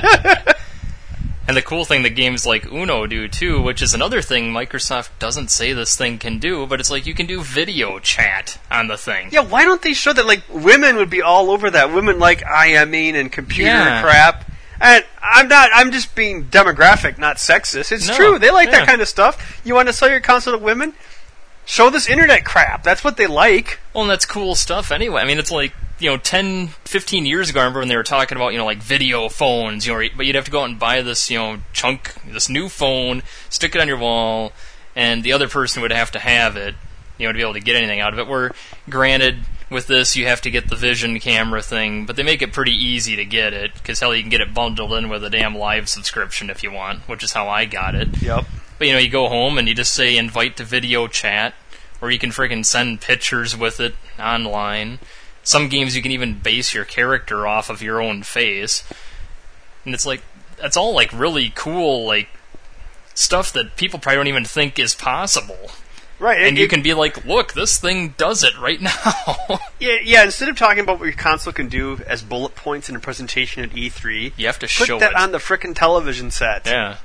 And the cool thing that games like Uno do, too, which is another thing Microsoft doesn't say this thing can do, but it's like you can do video chat on the thing. Yeah, why don't they show that? Like, women would be all over that. Women like IMing and computer Yeah. crap. And I'm not, I'm just being demographic, not sexist. It's No, true. They like yeah. that kind of stuff. You want to sell your console to women? Show this internet crap. That's what they like. Well, and that's cool stuff anyway. I mean, it's like, you know, ten, fifteen years ago, I remember when they were talking about, you know, like video phones, you know, but you'd have to go out and buy this, you know, chunk, this new phone, stick it on your wall, and the other person would have to have it, you know, to be able to get anything out of it. Where, granted, with this, you have to get the Vision camera thing, but they make it pretty easy to get it, because hell, you can get it bundled in with a damn live subscription if you want, which is how I got it. Yep. But, you know, you go home and you just say invite to video chat, or you can freaking send pictures with it online. Some games you can even base your character off of your own face. And it's like, that's all like really cool, like, stuff that people probably don't even think is possible. Right. And it, you it- can be like, look, this thing does it right now. Yeah, yeah, instead of talking about what your console can do as bullet points in a presentation at E three, You have to put show that it. on the frickin' television set. Yeah.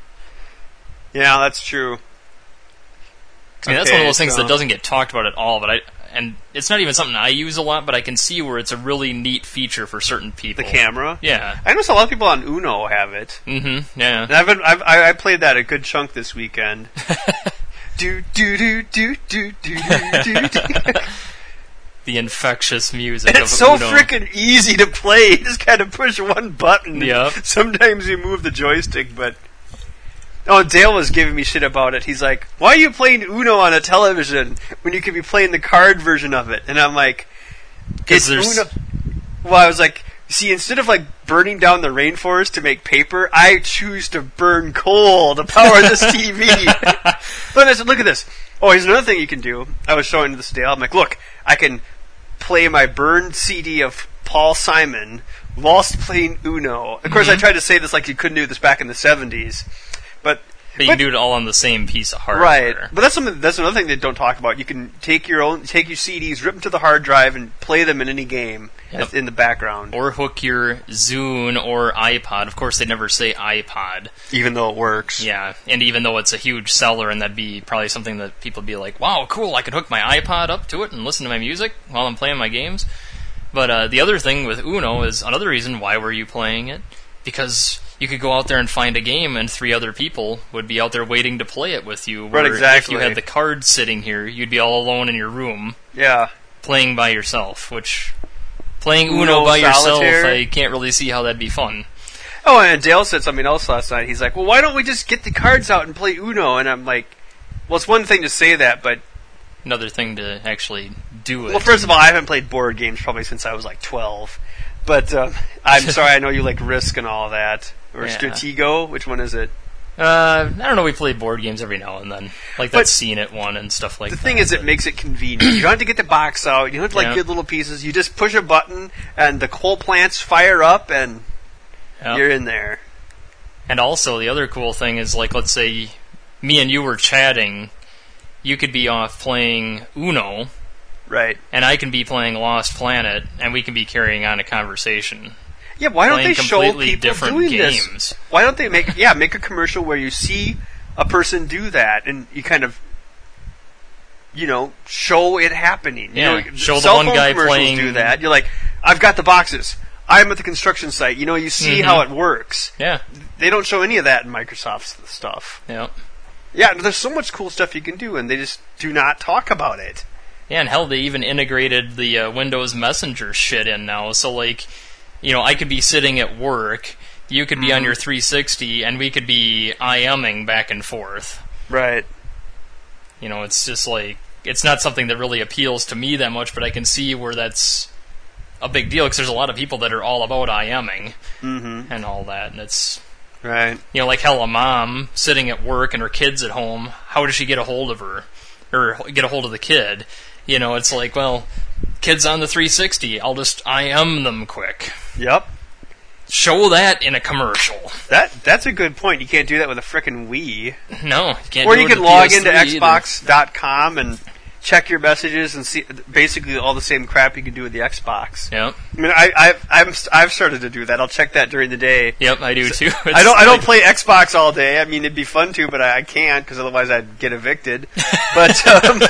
Yeah, that's true. I mean, that's Okay, one of those things so- that doesn't get talked about at all, but I, and it's not even something I use a lot, but I can see where it's a really neat feature for certain people. The camera. Yeah. I noticed a lot of people on Uno have it. Mm-hmm. Yeah. And I've been, I've, I I played that a good chunk this weekend. do do do do do do do do. The infectious music It's of so Uno. freaking easy to play. You just kind of push one button. and Yep. Sometimes you move the joystick, but. Oh, Dale was giving me shit about it. He's like, "Why are you playing Uno on a television when you could be playing the card version of it?" And I'm like, 'Cause "It's there's- Uno." Well, I was like, "See, instead of like burning down the rainforest to make paper, I choose to burn coal to power this T V." But I said, "Look at this. Oh, here's another thing you can do." I was showing this to Dale. I'm like, "Look, I can play my burned C D of Paul Simon whilst playing Uno." Of course, I tried to say this like you couldn't do this back in the seventies. But, But you can do it all on the same piece of hardware. right, but that's something. That's another thing they don't talk about. You can take your own, take your C Ds, rip them to the hard drive, and play them in any game Yep. that's in the background. Or hook your Zune or iPod. Of course, they never say iPod. Even though it works. Yeah, and even though it's a huge seller, and that'd be probably something that people would be like, wow, cool, I could hook my iPod up to it and listen to my music while I'm playing my games. But uh, the other thing with Uno is another reason why were you playing it? Because you could go out there and find a game, and three other people would be out there waiting to play it with you. Where Right, exactly. If you had the cards sitting here, you'd be all alone in your room Yeah. playing by yourself, which playing Uno, Uno by Solitaire? yourself, I can't really see how that'd be fun. Oh, and Dale said something else last night. He's like, "Well, why don't we just get the cards out and play Uno?" And I'm like, "Well, it's one thing to say that, but Another thing to actually do it. well, first of all, I haven't played board games probably since I was like twelve. But um, I'm sorry, I know you like Risk and all that, or Yeah. Stratego. Which one is it? Uh, I don't know. We play board games every now and then, like that But Scene It one and stuff like The that. thing is, it but- makes it convenient. You don't have to get the box out. You don't have to like Yeah. get little pieces. You just push a button, and the coal plants fire up, and Yep. you're in there. And also, the other cool thing is, like, let's say me and you were chatting, you could be off playing Uno, Right. and I can be playing Lost Planet, and we can be carrying on a conversation. Yeah, why don't playing they show completely people different doing games. this? Why don't they make yeah make a commercial where you see a person do that and you kind of you know show it happening? Yeah, you know, show the cell one phone guy commercials playing- do that. You're like, I've got the boxes. I'm at the construction site. You know, you see Mhm. how it works. Yeah, They don't show any of that in Microsoft's stuff. yeah. Yeah, there's so much cool stuff you can do, and they just do not talk about it. Yeah, and hell, they even integrated the uh, Windows Messenger shit in now. So, like, you know, I could be sitting at work, you could be Mm-hmm. on your three sixty, and we could be IMing back and forth. Right. You know, it's just like, it's not something that really appeals to me that much, but I can see where that's a big deal, because there's a lot of people that are all about IMing Mm-hmm. and all that, and it's, Right. you know, like hell, a mom sitting at work and her kid's at home, how does she get a hold of her? Or get a hold of the kid? You know, it's like, well, kid's on the three sixty, I'll just I M them quick. Yep. Show that in a commercial. That that's a good point. You can't do that with a frickin' Wii. No, you can't Or do you it can with log P S into three either. Xbox dot com and check your messages and see basically all the same crap you can do with the Xbox. Yep, I mean, I, I've I'm, I've started to do that. I'll check that during the day. yep, I do too. I don't I It's don't like- play Xbox all day. I mean, it'd be fun to, but I, I can't because otherwise I'd get evicted. But um,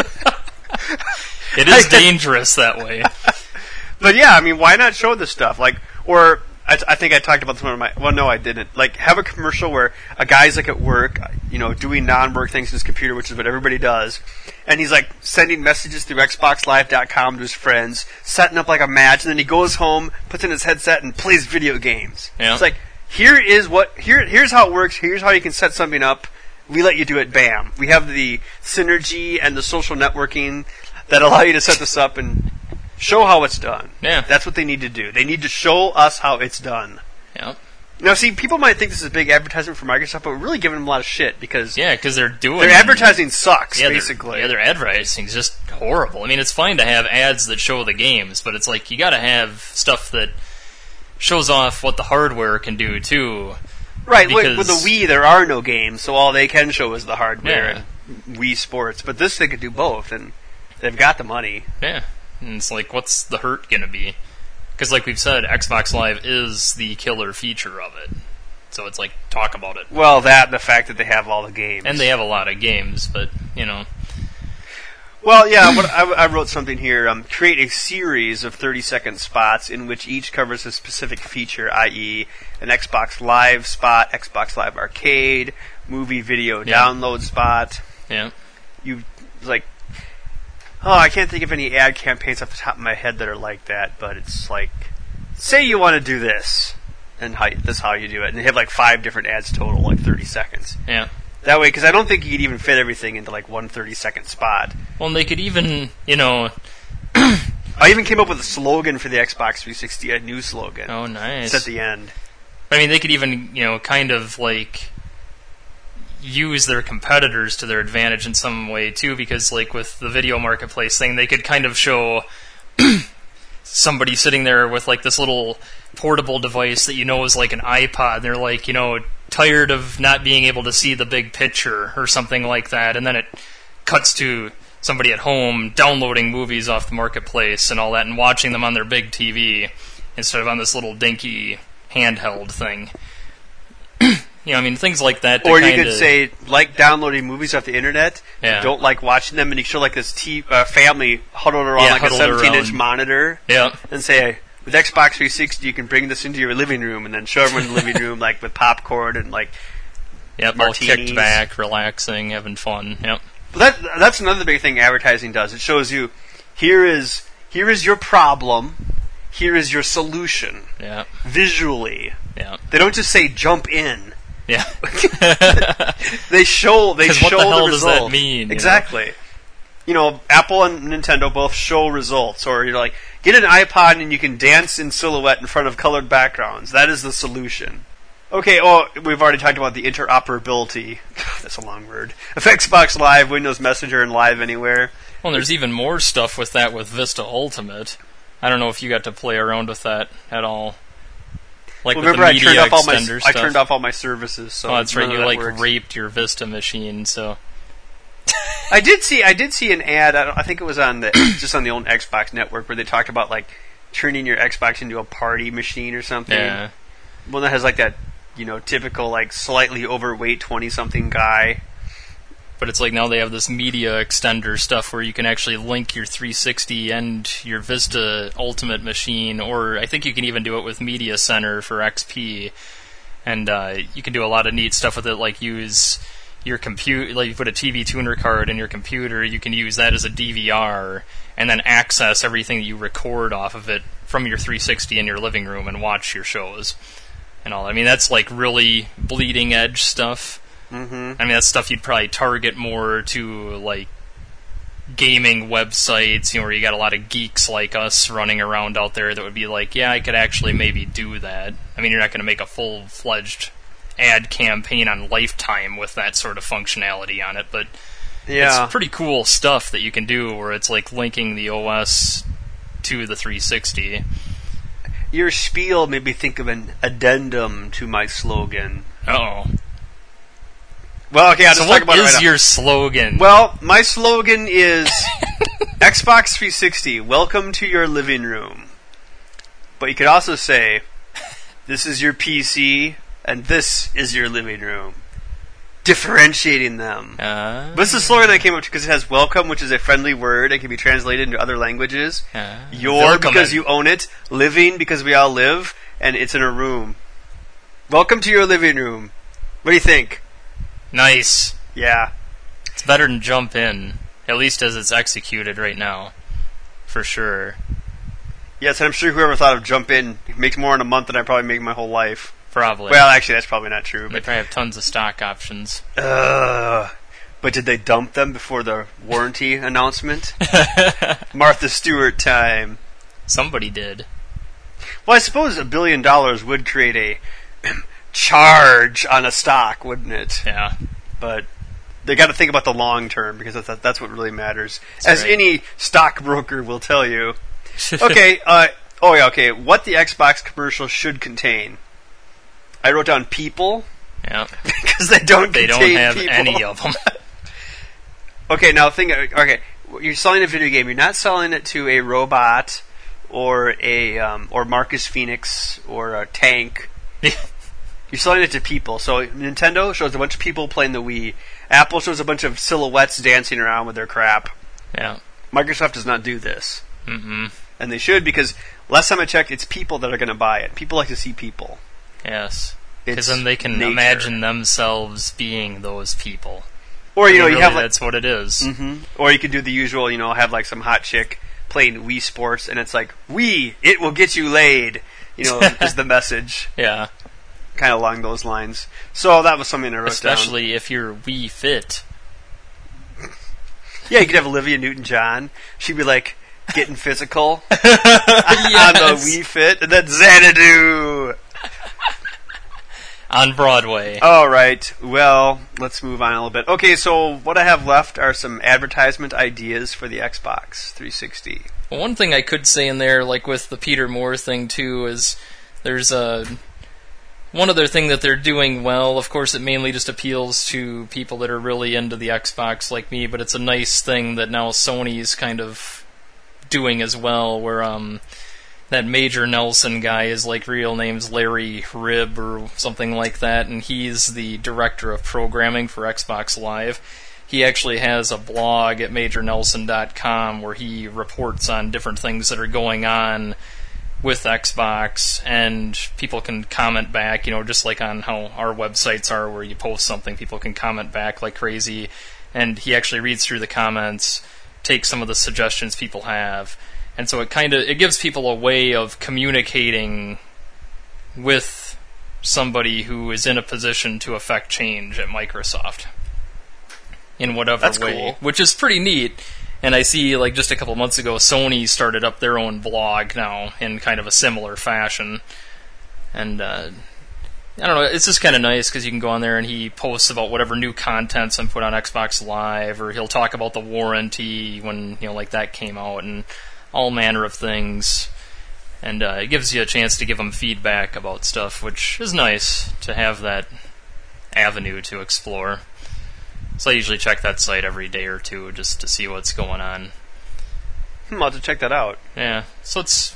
It is dangerous that way. but yeah, I mean, why not show this stuff? Like, or I, I think I talked about this one of my. Well, no, I didn't. Like, have a commercial where a guy's like at work, you know, doing non-work things on his computer, which is what everybody does, and he's like sending messages through Xbox Live dot com to his friends, setting up like a match, and then he goes home, puts in his headset, and plays video games. Yeah. It's like, here is what here here's how it works. Here's how you can set something up. We let you do it. Bam. We have the synergy and the social networking that allow you to set this up and show how it's done. Yeah. That's what they need to do. They need to show us how it's done. Yep. Now, see, people might think this is a big advertisement for Microsoft, but we're really giving them a lot of shit because Yeah, because they're doing their advertising sucks, yeah, their- basically. Yeah, their advertising's just horrible. I mean, it's fine to have ads that show the games, but it's like you got to have stuff that shows off what the hardware can do too. right, with, because- with the Wii, there are no games, so all they can show is the hardware Yeah. and Wii Sports. But this, they could do both, and they've got the money. Yeah, and it's like, what's the hurt gonna be? Because, like we've said, Xbox Live is the killer feature of it. So it's like, talk about it. Well, that and the fact that they have all the games. And they have a lot of games, but, you know. Well, yeah, what I, I wrote something here. Um, create a series of thirty-second spots in which each covers a specific feature, that is, an Xbox Live spot, Xbox Live Arcade, movie video Yeah. download spot. Yeah. You like, oh, I can't think of any ad campaigns off the top of my head that are like that. But it's like, say you want to do this, and how this is how you do it, and they have like five different ads total, like thirty seconds. Yeah. That way, because I don't think you could even fit everything into like one thirty-second spot. Well, and they could even, you know... I even came up with a slogan for the Xbox three sixty, a new slogan. Oh, nice. It's at the end. I mean, they could even, you know, kind of, like, use their competitors to their advantage in some way, too, because, like, with the video marketplace thing, they could kind of show somebody sitting there with, like, this little portable device that you know is like an iPod, and they're, like, you know, tired of not being able to see the big picture or something like that, and then it cuts to somebody at home downloading movies off the marketplace and all that and watching them on their big T V instead of on this little dinky handheld thing. You know, I mean, things like that. to Or you kinda- could say, like downloading movies off the internet, Yeah. you don't like watching them, and you show like this t- uh, family huddled around Yeah, like a huddled seventeen-inch around. monitor, Yeah. and say, with Xbox three sixty, you can bring this into your living room, and then show everyone in the living room, like with popcorn and like. Yep, all martinis. kicked back, relaxing, having fun. Yep. But that that's another big thing advertising does. It shows you, here is here is your problem, here is your solution, Yeah. visually. Yeah. They don't just say jump in. Yeah. They show they 'Cause show what the hell the does result. that mean, you know? Exactly. You know, Apple and Nintendo both show results, or you're like, get an iPod and you can dance in silhouette in front of colored backgrounds. That is the solution. Okay, oh, we've already talked about the interoperability. That's a long word. Of Xbox Live, Windows Messenger, and Live Anywhere. Well, there's even more stuff with that with Vista Ultimate. I don't know if you got to play around with that at all. Like Well, with remember, the I media turned off all my extender I stuff. turned off all my services. So oh, that's right. none of You that like works. raped your Vista machine, so I did see I did see an ad. I, don't, I think it was on the just on the old Xbox network where they talked about like turning your Xbox into a party machine or something. Yeah. One that has like that, you know, typical like slightly overweight twenty-something guy. But it's like now they have this media extender stuff where you can actually link your three sixty and your Vista Ultimate machine, or I think you can even do it with Media Center for X P. And uh, you can do a lot of neat stuff with it, like use your computer, like you put a T V tuner card in your computer, you can use that as a D V R, and then access everything that you record off of it from your three sixty in your living room and watch your shows and all. I mean, that's like really bleeding edge stuff. Mm-hmm. I mean, that's stuff you'd probably target more to like gaming websites, you know, where you got a lot of geeks like us running around out there that would be like, yeah, I could actually maybe do that. I mean, you're not going to make a full-fledged ad campaign on Lifetime with that sort of functionality on it, but yeah. It's pretty cool stuff that you can do where it's like linking the O S to the three sixty. Your spiel made me think of an addendum to my slogan. Uh-oh. Well, okay, I'll so just what talk about is it right your now. slogan? Well, my slogan is Xbox three sixty, welcome to your living room. But you could also say, this is your P C, and this is your living room. Differentiating them. Uh, But this is a slogan I came up to because it has welcome, which is a friendly word and can be translated into other languages. uh, Your, welcome because in. you own it. Living, because we all live. And it's in a room. Welcome to your living room. What do you think? Nice. Yeah. It's better than jump in, at least as it's executed right now. For sure. Yes, and I'm sure whoever thought of jump in makes more in a month than I probably make my whole life. Probably. Well, actually, that's probably not true. They But probably have tons of stock options. uh, but did they dump them before the warranty announcement? Martha Stewart time. Somebody did. Well, I suppose a billion dollars would create a charge on a stock, wouldn't it? Yeah. But they got to think about the long term because that's that's what really matters, That's as right. any stockbroker will tell you. Okay. Uh, oh yeah. Okay. What the Xbox commercial should contain. I wrote down people Yeah. because they don't. They don't contain have people. any of them. Okay. Now think. Okay. You're selling a video game. You're not selling it to a robot or a um, or Marcus Phoenix or a tank. You're selling it to people. So Nintendo shows a bunch of people playing the Wii. Apple shows a bunch of silhouettes dancing around with their crap. Yeah. Microsoft does not do this. Mm-mm. And they should, because last time I checked, it's people that are going to buy it. People like to see people. Yes. It's Because then they can nature. imagine themselves being those people. Or, you I know, mean, you really, have like... that's what it is. Mm-hmm. Or you could do the usual, you know, have like some hot chick playing Wii Sports, and it's like, Wii, it will get you laid. You know, is the message. Yeah. Kind of along those lines. So that was something I wrote Especially if you're Wii Fit. down. Yeah, you could have Olivia Newton-John. She'd be like, getting physical on the Wii Fit, and then Xanadu. On Broadway. All right. Well, let's move on a little bit. Okay, so what I have left are some advertisement ideas for the Xbox three sixty. Well, one thing I could say in there, like with the Peter Moore thing too, is there's a one other thing that they're doing well. Of course, it mainly just appeals to people that are really into the Xbox like me, but it's a nice thing that now Sony's kind of doing as well, where um that Major Nelson guy, his like real name's Larry Ribb or something like that, and he's the director of programming for Xbox Live. He actually has a blog at major nelson dot com where he reports on different things that are going on with Xbox, and people can comment back, you know, just like on how our websites are, where you post something, people can comment back like crazy, and he actually reads through the comments, takes some of the suggestions people have, and so it kind of, it gives people a way of communicating with somebody who is in a position to affect change at Microsoft in whatever That's way, cool. which is pretty neat. And I see, like, just a couple months ago, Sony started up their own blog now in kind of a similar fashion. And, uh, I don't know, it's just kind of nice because you can go on there and he posts about whatever new content's been put on Xbox Live, or he'll talk about the warranty when, you know, like that came out, and all manner of things. And uh, it gives you a chance to give them feedback about stuff, which is nice to have that avenue to explore. So I usually check that site every day or two just to see what's going on. Hmm, I'll have to check that out. Yeah, so it's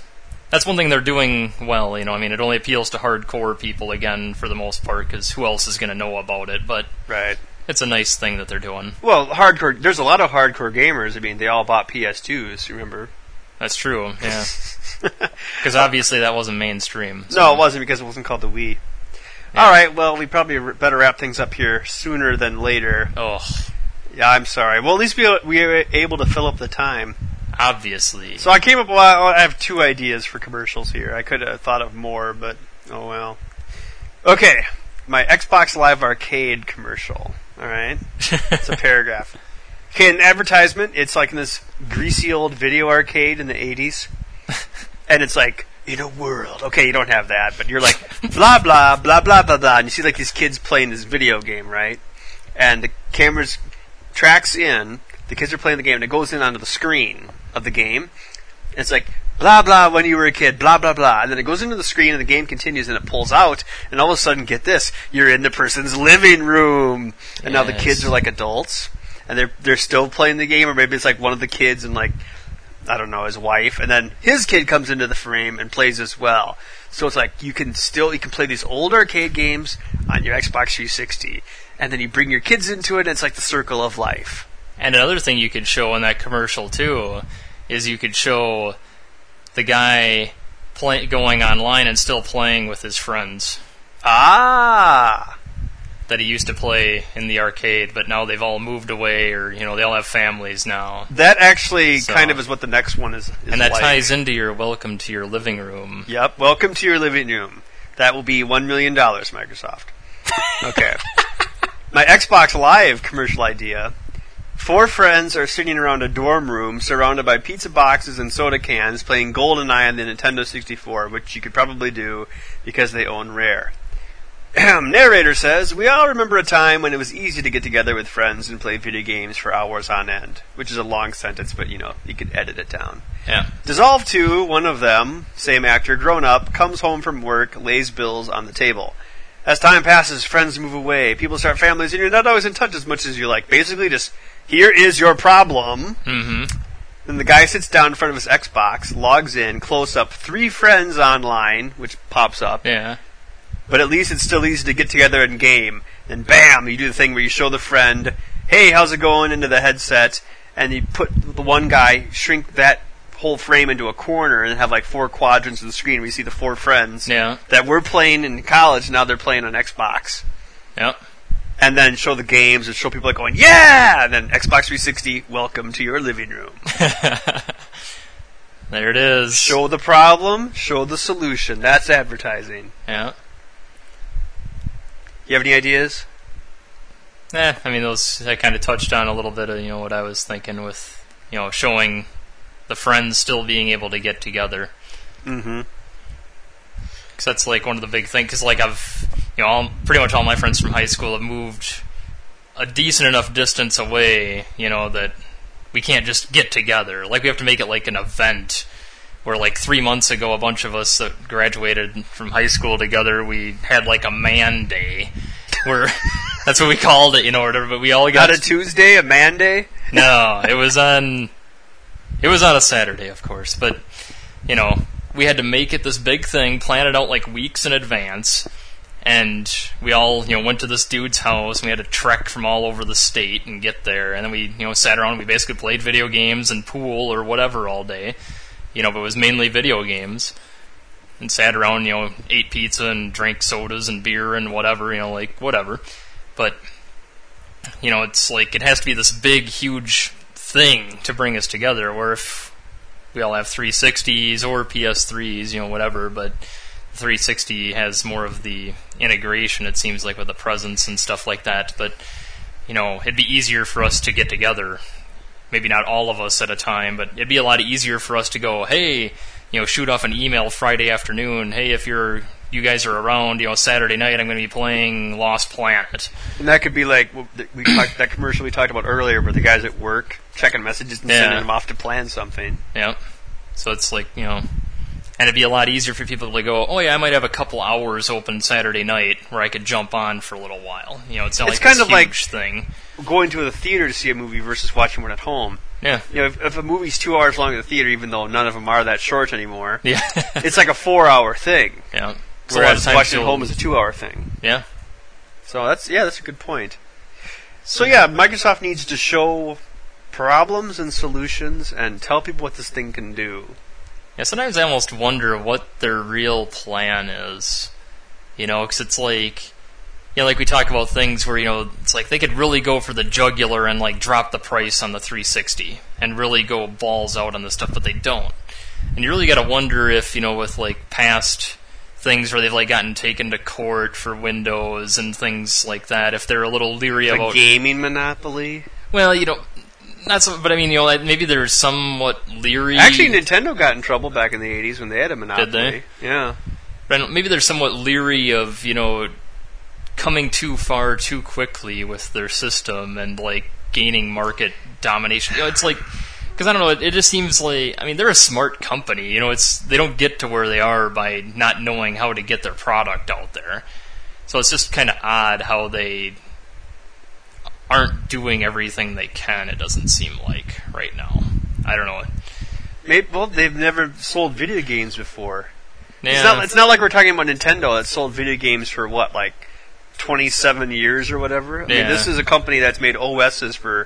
that's one thing they're doing well. You know, I mean, it only appeals to hardcore people again for the most part, because who else is going to know about it? But right. It's a nice thing that they're doing. Well, hardcore. There's a lot of hardcore gamers. I mean, they all bought P S twos. Remember? That's true. Yeah. Because obviously that wasn't mainstream. So. No, it wasn't, because it wasn't called the Wii. Yeah. All right. Well, we probably better wrap things up here sooner than later. Oh. Yeah, I'm sorry. Well, at least we we were able to fill up the time. Obviously. So I came up. Well, I have two ideas for commercials here. I could have thought of more, but oh well. Okay, my Xbox Live Arcade commercial. All right, it's a paragraph. Okay, an advertisement. It's like in this greasy old video arcade in the eighties, and it's like, in a world. Okay, you don't have that, but you're like blah blah blah blah blah blah, and you see like these kids playing this video game, right? And the camera's tracks in. The kids are playing the game, and it goes in onto the screen of the game. And it's like, blah, blah, when you were a kid, blah, blah, blah. And then it goes into the screen, and the game continues, and it pulls out. And all of a sudden, get this, you're in the person's living room. And yes. Now the kids are like adults, and they're they're still playing the game, or maybe it's like one of the kids and like, I don't know, his wife. And then his kid comes into the frame and plays as well. So it's like, you can still, you can play these old arcade games on your Xbox three sixty. And then you bring your kids into it, and it's like the circle of life. And another thing you could show in that commercial, too, is you could show the guy play, going online and still playing with his friends. Ah! That he used to play in the arcade, but now they've all moved away, or, you know, they all have families now. That actually so, kind of is what the next one is, is And that like. ties into your welcome to your living room. Yep, welcome to your living room. That will be one million dollars, Microsoft. Okay. My Xbox Live commercial idea. Four friends are sitting around a dorm room surrounded by pizza boxes and soda cans playing GoldenEye on the Nintendo sixty-four, which you could probably do because they own Rare. Narrator says, we all remember a time when it was easy to get together with friends and play video games for hours on end. Which is a long sentence, but you know, you could edit it down. Yeah. Dissolve two, one of them, same actor, grown up, comes home from work, lays bills on the table. As time passes, friends move away, people start families, and you're not always in touch as much as you like. Basically just, here is your problem. Mm-hmm. Then the guy sits down in front of his Xbox, logs in, close up three friends online, which pops up. Yeah. But at least it's still easy to get together and game. Then bam, you do the thing where you show the friend, hey, how's it going, into the headset, and you put the one guy, shrink that whole frame into a corner and have like four quadrants of the screen where you see the four friends yeah. that were playing in college, now they're playing on Xbox. Yep. And then show the games and show people like going, yeah! And then Xbox three sixty, welcome to your living room. There it is. Show the problem, show the solution. That's advertising. Yeah. You have any ideas? Eh, I mean, those I kind of touched on a little bit of, you know, what I was thinking with, you know, showing the friends still being able to get together. Mm-hmm. Because that's like one of the big things. Because like I've, you know, all, pretty much all my friends from high school have moved a decent enough distance away, you know, that we can't just get together. Like we have to make it like an event. Where like three months ago, a bunch of us that graduated from high school together, we had like a man day. Where that's what we called it, you know, whatever. But we all got not a Tuesday, a man day. No, it was on. It was on a Saturday, of course. But you know, we had to make it this big thing, plan it out like weeks in advance, and we all, you know, went to this dude's house. And we had to trek from all over the state and get there, and then we, you know, sat around. And we basically played video games and pool or whatever all day. You know, but it was mainly video games. And sat around, you know, ate pizza and drank sodas and beer and whatever, you know, like, whatever. But, you know, it's like, it has to be this big, huge thing to bring us together, where if we all have three sixties or P S threes, you know, whatever, but three sixty has more of the integration, it seems like, with the presence and stuff like that. But, you know, it'd be easier for us to get together. Maybe not all of us at a time, but it'd be a lot easier for us to go, hey, you know, shoot off an email Friday afternoon. Hey, if you're, you guys are around, you know, Saturday night, I'm going to be playing Lost Planet. And that could be like we talked, that commercial we talked about earlier, where the guys at work checking messages and yeah. sending them off to plan something. Yeah. So it's like, you know, and it'd be a lot easier for people to go, oh yeah, I might have a couple hours open Saturday night where I could jump on for a little while. You know, it's not it's like kind this of like huge thing. going to the theater to see a movie versus watching one at home. Yeah. You know, if, if a movie's two hours long in the theater, even though none of them are that short anymore, Yeah. it's like a four-hour thing. Yeah. So a lot of Whereas times watching at you'll- home is a two-hour thing. Yeah. So that's yeah, that's a good point. So yeah, Microsoft needs to show problems and solutions and tell people what this thing can do. Yeah, sometimes I almost wonder what their real plan is. You know, because it's like, you know, like we talk about things where, you know, it's like they could really go for the jugular and, like, drop the price on the three sixty and really go balls out on this stuff, but they don't. And you really got to wonder if, you know, with, like, past things where they've, like, gotten taken to court for Windows and things like that, if they're a little leery The about... gaming monopoly. Well, you know, not so, but I mean, you know, maybe they're somewhat leery... Actually, Nintendo got in trouble back in the eighties when they had a monopoly. Did they? Yeah. But maybe they're somewhat leery of, you know, coming too far too quickly with their system and, like, gaining market domination. You know, it's like, because I don't know, it, it just seems like, I mean, they're a smart company. You know, it's they don't get to where they are by not knowing how to get their product out there. So it's just kind of odd how they aren't doing everything they can, it doesn't seem like, right now. I don't know. Maybe, well, they've never sold video games before. Yeah. It's not, it's not like we're talking about Nintendo that sold video games for, what, like twenty-seven years or whatever? I Yeah. mean, this is a company that's made O Ss for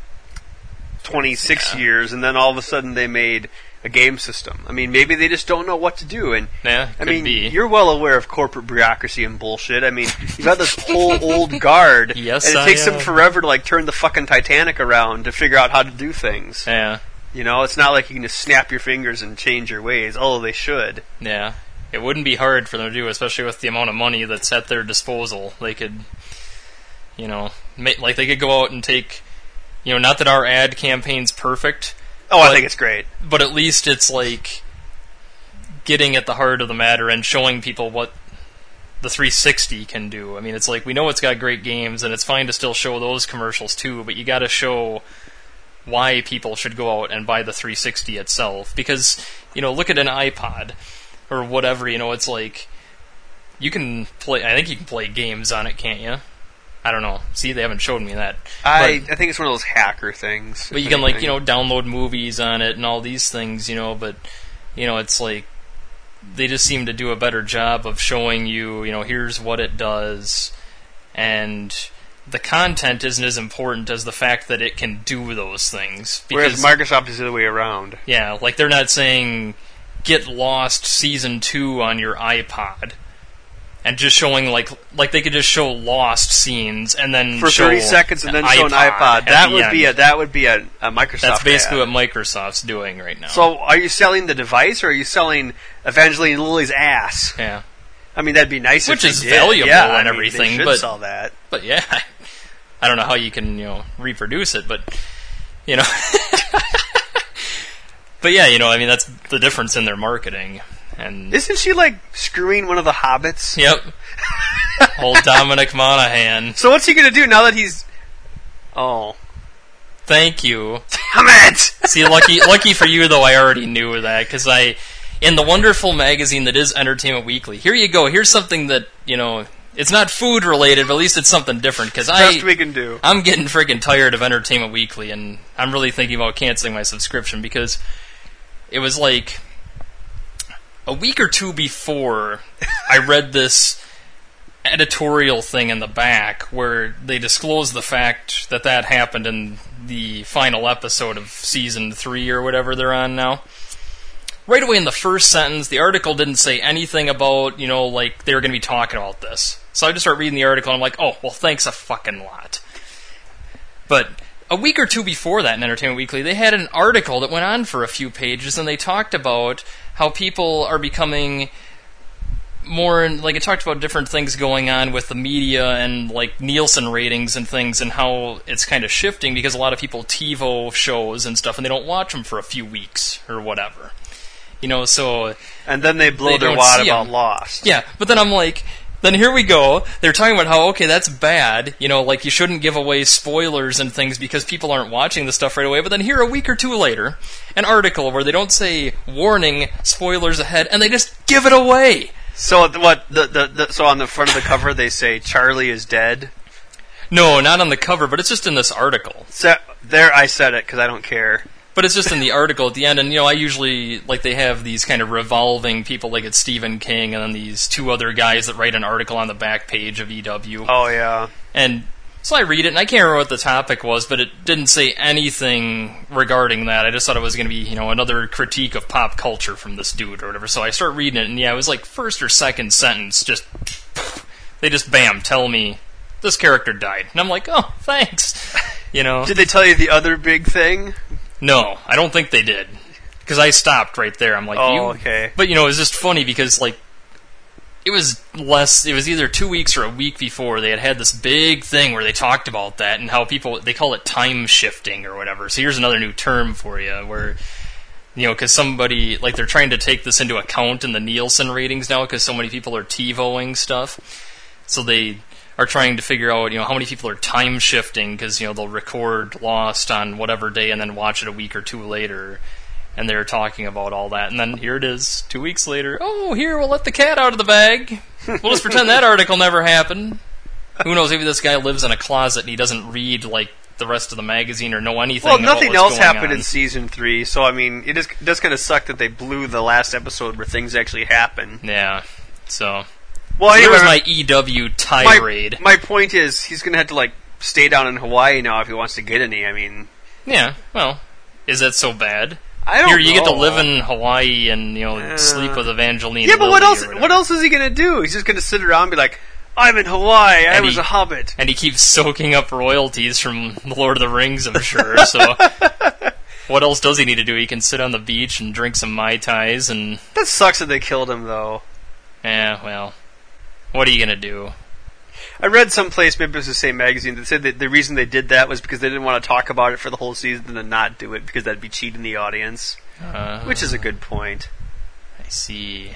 twenty-six Yeah. years, and then all of a sudden they made a game system. I mean, maybe they just don't know what to do. And Yeah, I could mean, be. you're well aware of corporate bureaucracy and bullshit. I mean, you've got this whole old guard, Yes, and it I takes them am. forever to, like, turn the fucking Titanic around to figure out how to do things. Yeah. You know, it's not like you can just snap your fingers and change your ways, although they should. Yeah. It wouldn't be hard for them to do, especially with the amount of money that's at their disposal. They could, you know, ma- like they could go out and take, you know, not that our ad campaign's perfect. Oh, I but- think it's great. But at least it's like getting at the heart of the matter and showing people what the three sixty can do. I mean, it's like we know it's got great games, and it's fine to still show those commercials too, but you got to show why people should go out and buy the three sixty itself. Because, you know, look at an iPod or whatever, you know, it's like you can play, I think you can play games on it, can't you? I don't know. See, they haven't showed me that. I, But- I think it's one of those hacker things. But if you can, like, anything. you know, download movies on it and all these things, you know, but, you know, it's like, they just seem to do a better job of showing you, you know, here's what it does, and the content isn't as important as the fact that it can do those things. Whereas Microsoft is the other way around. Yeah, like, they're not saying, get Lost Season two on your iPod, and just showing, like, like they could just show Lost scenes, and then For show thirty seconds and then show an iPod. at That the would be a end. that would be a, a Microsoft That's basically ad. what Microsoft's doing right now. So, are you selling the device, or are you selling Evangeline Lilly's ass? Yeah. I mean, that'd be nice Which if is they did. valuable yeah, and I mean, everything, They should but- sell that. But yeah, I don't know how you can, you know, reproduce it, but, you know. But yeah, you know, I mean, that's the difference in their marketing. And Isn't she like screwing one of the hobbits? yep. Old Dominic Monaghan. So what's he gonna do now that he's? Oh, Thank you. damn it! See, lucky lucky for you, though, I already knew that, because I, in the wonderful magazine that is Entertainment Weekly, here you go, here's something that, you know, it's not food related, but at least it's something different, because I... Best we can do. I'm getting freaking tired of Entertainment Weekly, and I'm really thinking about canceling my subscription, because it was like a week or two before I read this editorial thing in the back where they disclosed the fact that that happened in the final episode of season three or whatever they're on now. Right away in the first sentence, the article didn't say anything about, you know, like, they were going to be talking about this. So I just start reading the article, and I'm like, oh, well, thanks a fucking lot. But a week or two before that in Entertainment Weekly, they had an article that went on for a few pages, and they talked about how people are becoming more, like, it talked about different things going on with the media and, like, Nielsen ratings and things, and how it's kind of shifting because a lot of people TiVo shows and stuff, and they don't watch them for a few weeks or whatever. You know, so... And then they blow They their don't wad see about 'em. Lost. Yeah, but then I'm like, then here we go. They're talking about how, okay, that's bad. You know, like, you shouldn't give away spoilers and things because people aren't watching the stuff right away. But then here, a week or two later, an article where they don't say, warning, spoilers ahead, and they just give it away. So th- what? The, the the so on the front of the cover they say Charlie is dead. No, not on the cover, but it's just in this article. So, there, I said it because I don't care. But it's just in the article at the end, and you know, I usually, like, they have these kind of revolving people, like it's Stephen King, and then these two other guys that write an article on the back page of E W. Oh, yeah. And so I read it, and I can't remember what the topic was, but it didn't say anything regarding that. I just thought it was going to be, you know, another critique of pop culture from this dude or whatever. So I start reading it, and yeah, it was like first or second sentence, just, they just, bam, tell me, this character died. And I'm like, oh, thanks. You know? Did they tell you the other big thing? No, I don't think they did. Because I stopped right there. I'm like, oh, you... okay. But, you know, it was just funny because, like, it was less... It was either two weeks or a week before they had had this big thing where they talked about that and how people... They call it time shifting or whatever. So here's another new term for you where... You know, because somebody... Like, they're trying to take this into account in the Nielsen ratings now because so many people are TiVoing stuff. So they... are trying to figure out, you know, how many people are time shifting because, you know, they'll record Lost on whatever day and then watch it a week or two later, and they're talking about all that, and then here it is, two weeks later, oh, here, we'll let the cat out of the bag. We'll just pretend that article never happened. Who knows, maybe this guy lives in a closet and he doesn't read, like, the rest of the magazine or know anything well, about nothing what's else going happened on. in season three, so, I mean, it is, it does kind of suck that they blew the last episode where things actually happen. Yeah, so... Well, so anyway, there's my E W tirade. My, my point is, he's going to have to, like, stay down in Hawaii now if he wants to get any. I mean... Yeah, well, is that so bad? I don't Here, know. you get to live in Hawaii and, you know, Uh, sleep with Evangeline Yeah, but what Lilly else or whatever. What else is he going to do? He's just going to sit around and be like, I'm in Hawaii, I And was he- a hobbit. And he keeps soaking up royalties from The Lord of the Rings, I'm sure, so... What else does he need to do? He can sit on the beach and drink some Mai Tais and... That sucks that they killed him, though. Yeah, well... What are you gonna do? I read someplace, maybe it was the same magazine, that said that the reason they did that was because they didn't want to talk about it for the whole season and then not do it, because that'd be cheating the audience. Uh, Which is a good point. I see.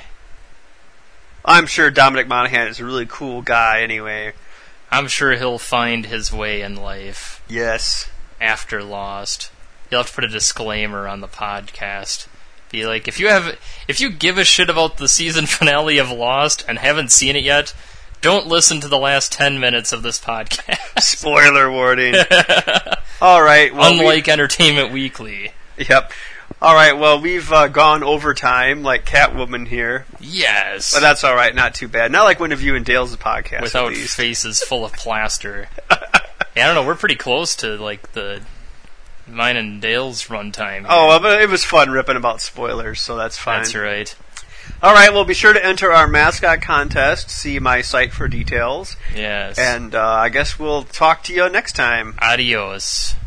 I'm sure Dominic Monaghan is a really cool guy anyway. I'm sure he'll find his way in life Yes. after Lost. You'll have to put a disclaimer on the podcast. Be like, if you have, if you give a shit about the season finale of Lost and haven't seen it yet, don't listen to the last ten minutes of this podcast. Spoiler warning. All right. Well, Unlike Entertainment Weekly. we, Yep. All right. Well, we've uh, gone overtime like Catwoman here. Yes. But that's all right. Not too bad. Not like one of you and Dale's podcast. Without at least. faces full of plaster. Yeah, I don't know, we're pretty close to, like, the mine and Dale's runtime. Oh, well, but it was fun ripping about spoilers, so that's fine. That's right. All right, well, be sure to enter our mascot contest. See my site for details. Yes. And uh, I guess we'll talk to you next time. Adios.